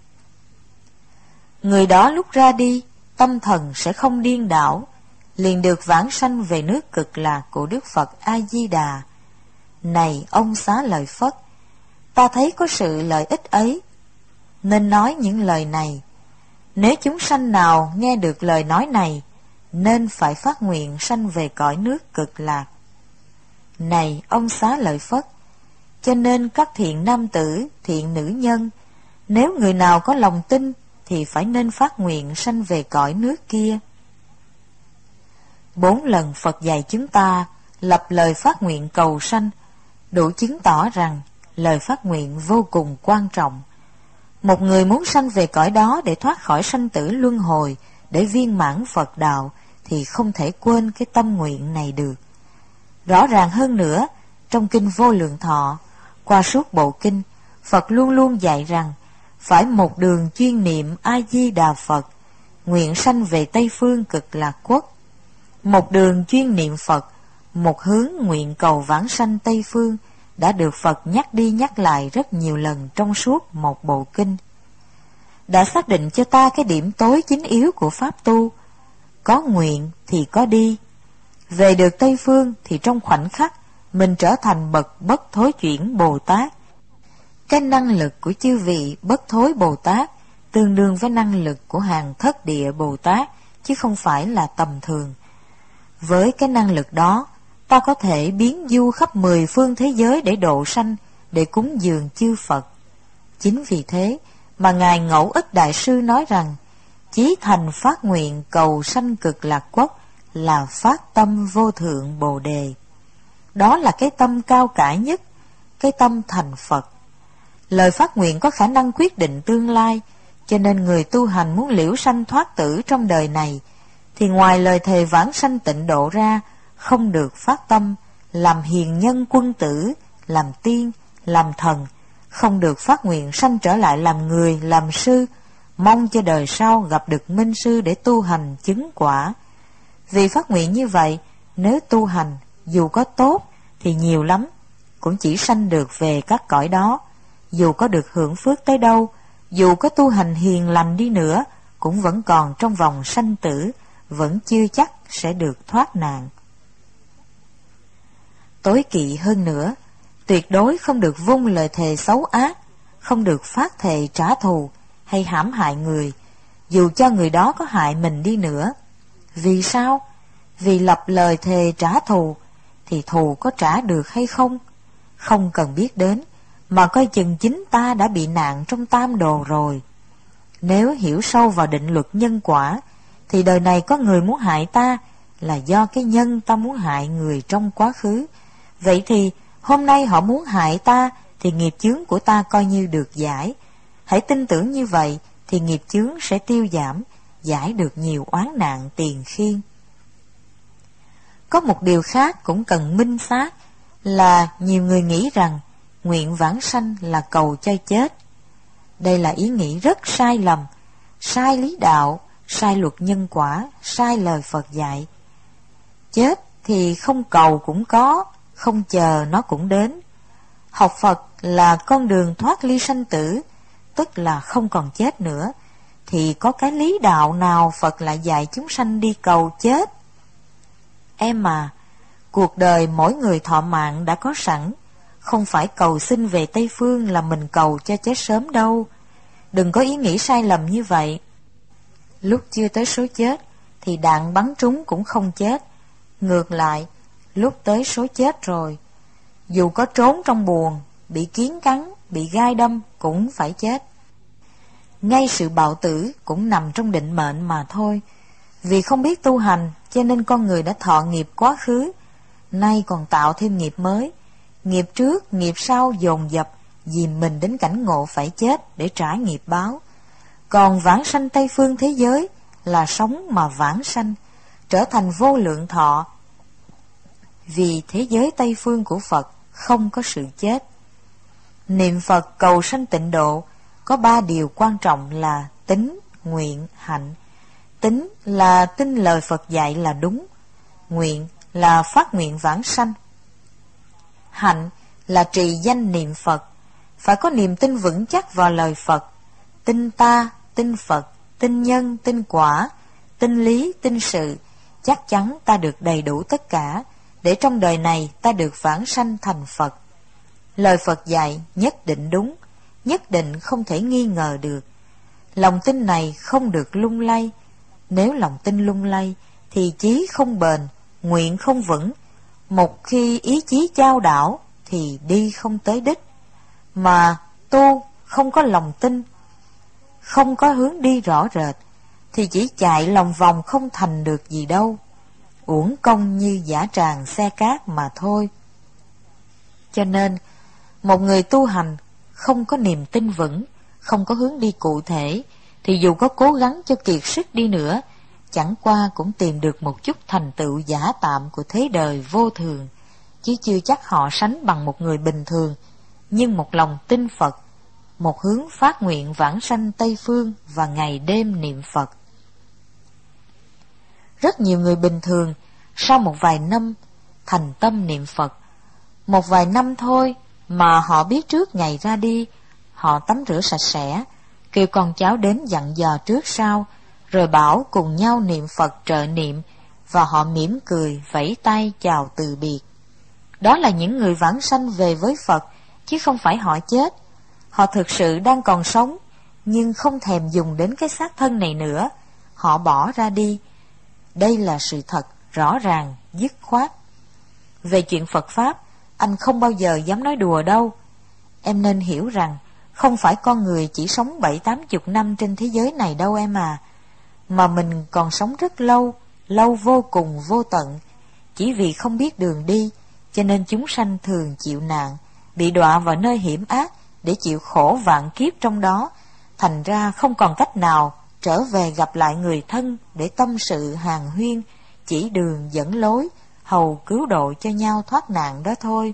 Người đó lúc ra đi, tâm thần sẽ không điên đảo, liền được vãng sanh về nước Cực Lạc của Đức Phật A Di Đà. Này ông Xá Lợi Phất, ta thấy có sự lợi ích ấy, nên nói những lời này. Nếu chúng sanh nào nghe được lời nói này, nên phải phát nguyện sanh về cõi nước Cực Lạc. Này ông Xá Lợi Phất, cho nên các thiện nam tử, thiện nữ nhân, nếu người nào có lòng tin thì phải nên phát nguyện sanh về cõi nước kia. Bốn lần Phật dạy chúng ta lập lời phát nguyện cầu sanh, đủ chứng tỏ rằng lời phát nguyện vô cùng quan trọng. Một người muốn sanh về cõi đó để thoát khỏi sanh tử luân hồi, để viên mãn Phật đạo, thì không thể quên cái tâm nguyện này được. Rõ ràng hơn nữa, trong kinh Vô Lượng Thọ, qua suốt bộ kinh, Phật luôn luôn dạy rằng phải một đường chuyên niệm A Di Đà Phật, nguyện sanh về Tây Phương Cực Lạc Quốc. Một đường chuyên niệm Phật, một hướng nguyện cầu vãng sanh Tây Phương, đã được Phật nhắc đi nhắc lại rất nhiều lần trong suốt một bộ kinh. Đã xác định cho ta cái điểm tối chính yếu của Pháp tu. Có nguyện thì có đi. Về được Tây Phương thì trong khoảnh khắc mình trở thành bậc bất thối chuyển Bồ Tát. Cái năng lực của chư vị bất thối Bồ Tát tương đương với năng lực của hàng thất địa Bồ Tát, chứ không phải là tầm thường. Với cái năng lực đó, ta có thể biến du khắp mười phương thế giới để độ sanh, để cúng dường chư Phật. Chính vì thế mà Ngài Ngẫu Ích Đại Sư nói rằng, chí thành phát nguyện cầu sanh Cực Lạc Quốc là phát tâm vô thượng Bồ Đề. Đó là cái tâm cao cả nhất, cái tâm thành Phật. Lời phát nguyện có khả năng quyết định tương lai, cho nên người tu hành muốn liễu sanh thoát tử trong đời này, thì ngoài lời thề vãng sanh tịnh độ ra, không được phát tâm làm hiền nhân quân tử, làm tiên, làm thần, không được phát nguyện sanh trở lại làm người, làm sư, mong cho đời sau gặp được minh sư để tu hành chứng quả. Vì phát nguyện như vậy, nếu tu hành dù có tốt thì nhiều lắm cũng chỉ sanh được về các cõi đó. Dù có được hưởng phước tới đâu, dù có tu hành hiền lành đi nữa, cũng vẫn còn trong vòng sanh tử, vẫn chưa chắc sẽ được thoát nạn. Tối kỵ hơn nữa, tuyệt đối không được vung lời thề xấu ác, không được phát thệ trả thù hay hãm hại người, dù cho người đó có hại mình đi nữa. Vì sao? Vì lập lời thề trả thù, thì thù có trả được hay không, không cần biết đến, mà coi chừng chính ta đã bị nạn trong tam đồ rồi. Nếu hiểu sâu vào định luật nhân quả, thì đời này có người muốn hại ta là do cái nhân ta muốn hại người trong quá khứ. Vậy thì hôm nay họ muốn hại ta, thì nghiệp chướng của ta coi như được giải. Hãy tin tưởng như vậy thì nghiệp chướng sẽ tiêu giảm, giải được nhiều oán nạn tiền khiên. Có một điều khác cũng cần minh xác, là nhiều người nghĩ rằng nguyện vãng sanh là cầu cho chết. Đây là ý nghĩ rất sai lầm, sai lý đạo, sai luật nhân quả, sai lời Phật dạy. Chết thì không cầu cũng có, không chờ nó cũng đến. Học Phật là con đường thoát ly sanh tử, tức là không còn chết nữa, thì có cái lý đạo nào Phật lại dạy chúng sanh đi cầu chết? Em à, cuộc đời mỗi người thọ mạng đã có sẵn, không phải cầu xin về Tây Phương là mình cầu cho chết sớm đâu. Đừng có ý nghĩ sai lầm như vậy. Lúc chưa tới số chết thì đạn bắn trúng cũng không chết. Ngược lại, lúc tới số chết rồi, dù có trốn trong buồng, bị kiến cắn, bị gai đâm cũng phải chết. Ngay sự bạo tử cũng nằm trong định mệnh mà thôi. Vì không biết tu hành, cho nên con người đã thọ nghiệp quá khứ, nay còn tạo thêm nghiệp mới. Nghiệp trước, nghiệp sau dồn dập, dìm mình đến cảnh ngộ phải chết để trả nghiệp báo. Còn vãng sanh Tây phương thế giới là sống mà vãng sanh, trở thành vô lượng thọ. Vì thế giới Tây phương của Phật không có sự chết. Niệm Phật cầu sanh tịnh độ có ba điều quan trọng là tín, nguyện, hạnh. Tín là tin lời Phật dạy là đúng. Nguyện là phát nguyện vãng sanh. Hạnh là trì danh niệm Phật. Phải có niềm tin vững chắc vào lời Phật. Tin ta, tin Phật, tin nhân, tin quả, tin lý, tin sự. Chắc chắn ta được đầy đủ tất cả, để trong đời này ta được vãng sanh thành Phật. Lời Phật dạy nhất định đúng, nhất định không thể nghi ngờ được. Lòng tin này không được lung lay. Nếu lòng tin lung lay thì chí không bền, nguyện không vững. Một khi ý chí chao đảo thì đi không tới đích. Mà tu không có lòng tin, không có hướng đi rõ rệt, thì chỉ chạy lòng vòng không thành được gì đâu. Uổng công như dã tràng xe cát mà thôi. Cho nên, một người tu hành không có niềm tin vững, không có hướng đi cụ thể, thì dù có cố gắng cho kiệt sức đi nữa, chẳng qua cũng tìm được một chút thành tựu giả tạm của thế đời vô thường, chứ chưa chắc họ sánh bằng một người bình thường, nhưng một lòng tin Phật, một hướng phát nguyện vãng sanh Tây phương và ngày đêm niệm Phật. Rất nhiều người bình thường sau một vài năm thành tâm niệm Phật, một vài năm thôi mà họ biết trước ngày ra đi, họ tắm rửa sạch sẽ, kêu con cháu đến dặn dò trước sau, rồi bảo cùng nhau niệm Phật trợ niệm, và họ mỉm cười vẫy tay chào từ biệt. Đó là những người vãng sanh về với Phật, chứ không phải họ chết. Họ thực sự đang còn sống, nhưng không thèm dùng đến cái xác thân này nữa. Họ bỏ ra đi. Đây là sự thật, rõ ràng, dứt khoát. Về chuyện Phật Pháp, anh không bao giờ dám nói đùa đâu. Em nên hiểu rằng, không phải con người chỉ sống bảy tám chục năm trên thế giới này đâu em à. Mà mình còn sống rất lâu, lâu vô cùng vô tận. Chỉ vì không biết đường đi, cho nên chúng sanh thường chịu nạn, bị đọa vào nơi hiểm ác để chịu khổ vạn kiếp trong đó. Thành ra không còn cách nào trở về gặp lại người thân để tâm sự hàn huyên, chỉ đường dẫn lối, hầu cứu độ cho nhau thoát nạn đó thôi.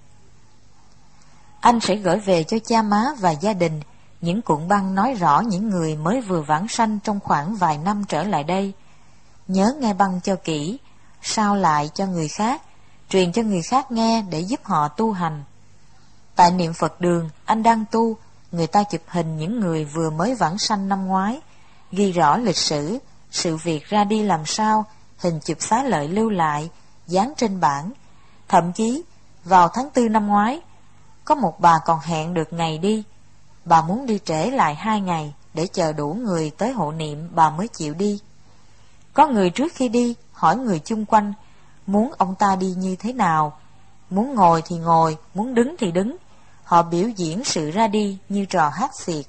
Anh sẽ gửi về cho cha má và gia đình những cuộn băng nói rõ những người mới vừa vãng sanh trong khoảng vài năm trở lại đây. Nhớ nghe băng cho kỹ, sao lại cho người khác, truyền cho người khác nghe để giúp họ tu hành. Tại niệm Phật đường, anh đang tu, người ta chụp hình những người vừa mới vãng sanh năm ngoái, ghi rõ lịch sử, sự việc ra đi làm sao, hình chụp xá lợi lưu lại, dán trên bảng. Thậm chí, vào tháng tư năm ngoái, có một bà còn hẹn được ngày đi. Bà muốn đi trễ lại hai ngày để chờ đủ người tới hộ niệm bà mới chịu đi. Có người trước khi đi hỏi người chung quanh muốn ông ta đi như thế nào, muốn ngồi thì ngồi, muốn đứng thì đứng. Họ biểu diễn sự ra đi như trò hát xiệt.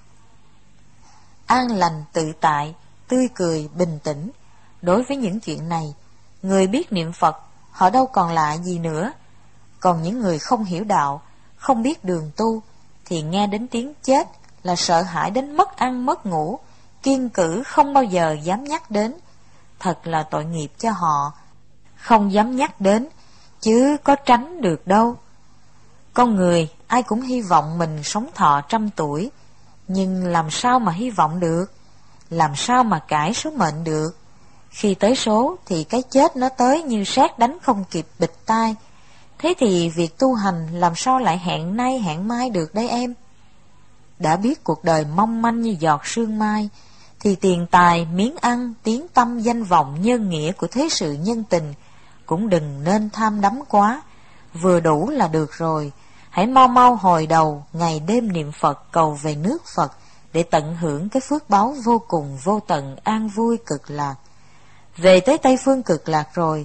An lành tự tại, tươi cười, bình tĩnh. Đối với những chuyện này, người biết niệm Phật, họ đâu còn lạ gì nữa. Còn những người không hiểu đạo, không biết đường tu, thì nghe đến tiếng chết là sợ hãi đến mất ăn mất ngủ, kiêng cữ không bao giờ dám nhắc đến. Thật là tội nghiệp cho họ, không dám nhắc đến, chứ có tránh được đâu. Con người ai cũng hy vọng mình sống thọ trăm tuổi, nhưng làm sao mà hy vọng được, làm sao mà cải số mệnh được. Khi tới số thì cái chết nó tới như sét đánh không kịp bịch tai. Thế thì việc tu hành làm sao lại hẹn nay hẹn mai được đây em? Đã biết cuộc đời mong manh như giọt sương mai, thì tiền tài, miếng ăn, tiếng tăm, danh vọng, nhân nghĩa của thế sự nhân tình cũng đừng nên tham đắm quá, vừa đủ là được rồi. Hãy mau mau hồi đầu, ngày đêm niệm Phật cầu về nước Phật, để tận hưởng cái phước báu vô cùng vô tận an vui cực lạc. Về tới Tây phương cực lạc rồi,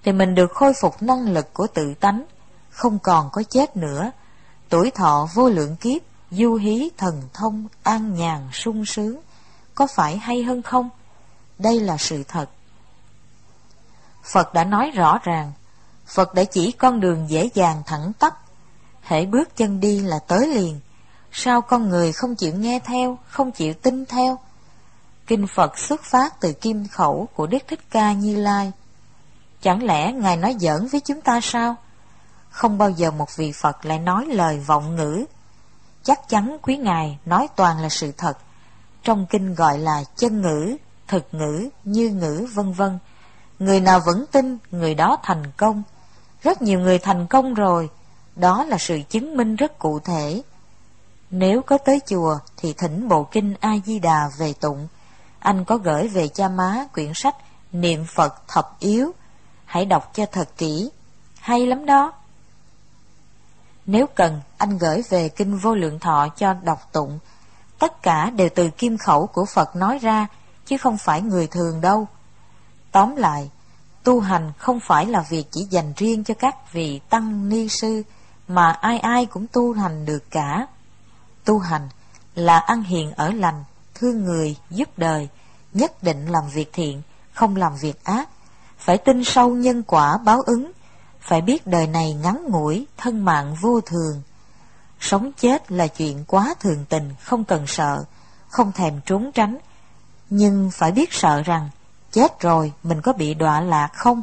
thì mình được khôi phục năng lực của tự tánh, không còn có chết nữa, tuổi thọ vô lượng kiếp, du hí thần thông, an nhàn sung sướng. Có phải hay hơn không? Đây là sự thật. Phật đã nói rõ ràng, Phật đã chỉ con đường dễ dàng thẳng tắp, hễ bước chân đi là tới liền. Sao con người không chịu nghe theo, không chịu tin theo? Kinh Phật xuất phát từ kim khẩu của Đức Thích Ca Như Lai. Chẳng lẽ Ngài nói giỡn với chúng ta sao? Không bao giờ một vị Phật lại nói lời vọng ngữ. Chắc chắn quý Ngài nói toàn là sự thật. Trong kinh gọi là chân ngữ, thực ngữ, như ngữ, vân vân. Người nào vẫn tin, người đó thành công. Rất nhiều người thành công rồi. Đó là sự chứng minh rất cụ thể. Nếu có tới chùa thì thỉnh bộ kinh A-di-đà về tụng. Anh có gửi về cha má quyển sách Niệm Phật Thập Yếu. Hãy đọc cho thật kỹ. Hay lắm đó. Nếu cần, anh gửi về kinh Vô Lượng Thọ cho đọc tụng. Tất cả đều từ kim khẩu của Phật nói ra, chứ không phải người thường đâu. Tóm lại, tu hành không phải là việc chỉ dành riêng cho các vị tăng ni sư, mà ai ai cũng tu hành được cả. Tu hành là ăn hiền ở lành, thương người, giúp đời, nhất định làm việc thiện, không làm việc ác, phải tin sâu nhân quả báo ứng, phải biết đời này ngắn ngủi, thân mạng vô thường. Sống chết là chuyện quá thường tình, không cần sợ, không thèm trốn tránh, nhưng phải biết sợ rằng chết rồi mình có bị đọa lạc không?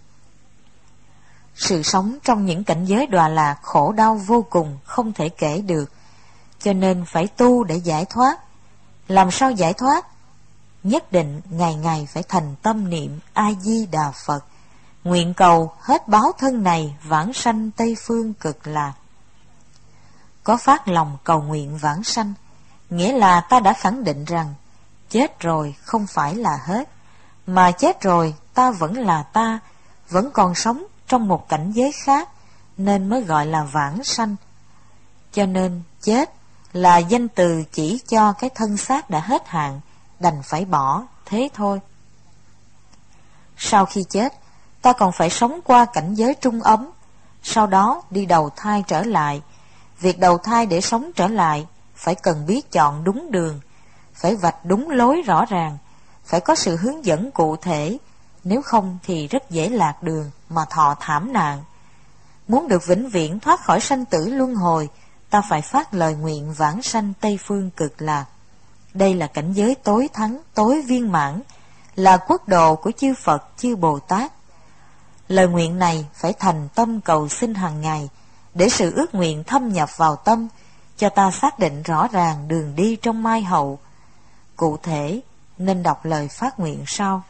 Sự sống trong những cảnh giới đọa lạc khổ đau vô cùng, không thể kể được, cho nên phải tu để giải thoát. Làm sao giải thoát? Nhất định ngày ngày phải thành tâm niệm A-di-đà Phật, nguyện cầu hết báo thân này vãng sanh Tây Phương Cực Lạc. Có phát lòng cầu nguyện vãng sanh, nghĩa là ta đã khẳng định rằng chết rồi không phải là hết, mà chết rồi ta vẫn là ta, vẫn còn sống trong một cảnh giới khác, nên mới gọi là vãng sanh. Cho nên chết là danh từ chỉ cho cái thân xác đã hết hạn, đành phải bỏ, thế thôi. Sau khi chết, ta còn phải sống qua cảnh giới trung ấm, sau đó đi đầu thai trở lại. Việc đầu thai để sống trở lại phải cần biết chọn đúng đường, phải vạch đúng lối rõ ràng, phải có sự hướng dẫn cụ thể, nếu không thì rất dễ lạc đường mà thọ thảm nạn. Muốn được vĩnh viễn thoát khỏi sanh tử luân hồi, ta phải phát lời nguyện vãng sanh Tây Phương Cực Lạc. Đây là cảnh giới tối thắng, tối viên mãn, là quốc độ của chư Phật, chư Bồ Tát. Lời nguyện này phải thành tâm cầu xin hàng ngày, để sự ước nguyện thâm nhập vào tâm, cho ta xác định rõ ràng đường đi trong mai hậu. Cụ thể, nên đọc lời phát nguyện sau.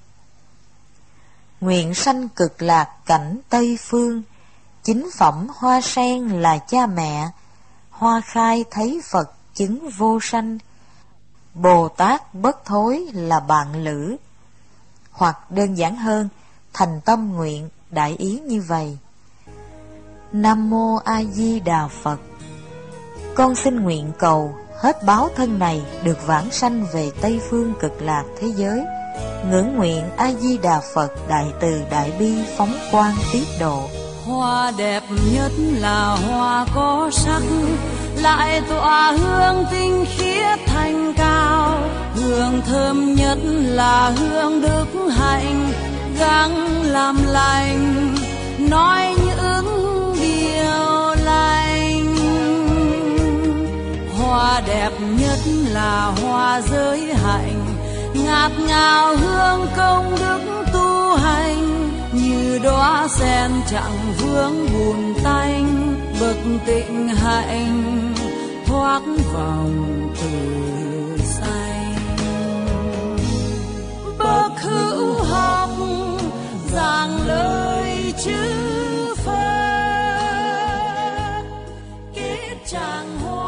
Nguyện sanh cực lạc cảnh Tây Phương, chính phẩm hoa sen là cha mẹ, hoa khai thấy Phật chứng vô sanh, Bồ Tát bất thối là bạn lữ. Hoặc đơn giản hơn, thành tâm nguyện đại ý như vậy. Nam Mô A Di Đà Phật. Con xin nguyện cầu hết báo thân này được vãng sanh về Tây Phương Cực Lạc thế giới. Ngưỡng nguyện A Di Đà Phật đại từ đại bi phóng quang tiết độ. Hoa đẹp nhất là hoa có sắc, lại tỏa hương tinh khiết thanh cao. Hương thơm nhất là hương đức hạnh, gắng làm lành, nói những điều lành. Hoa đẹp nhất là hoa giới hạnh, ngát ngào hương công đức tu hành. Như đóa sen chẳng vướng bùn tanh, bậc tịnh hạnh thoát vòng tử sanh. Bậc hữu học giảng lời chư Phật, kết tràng hoa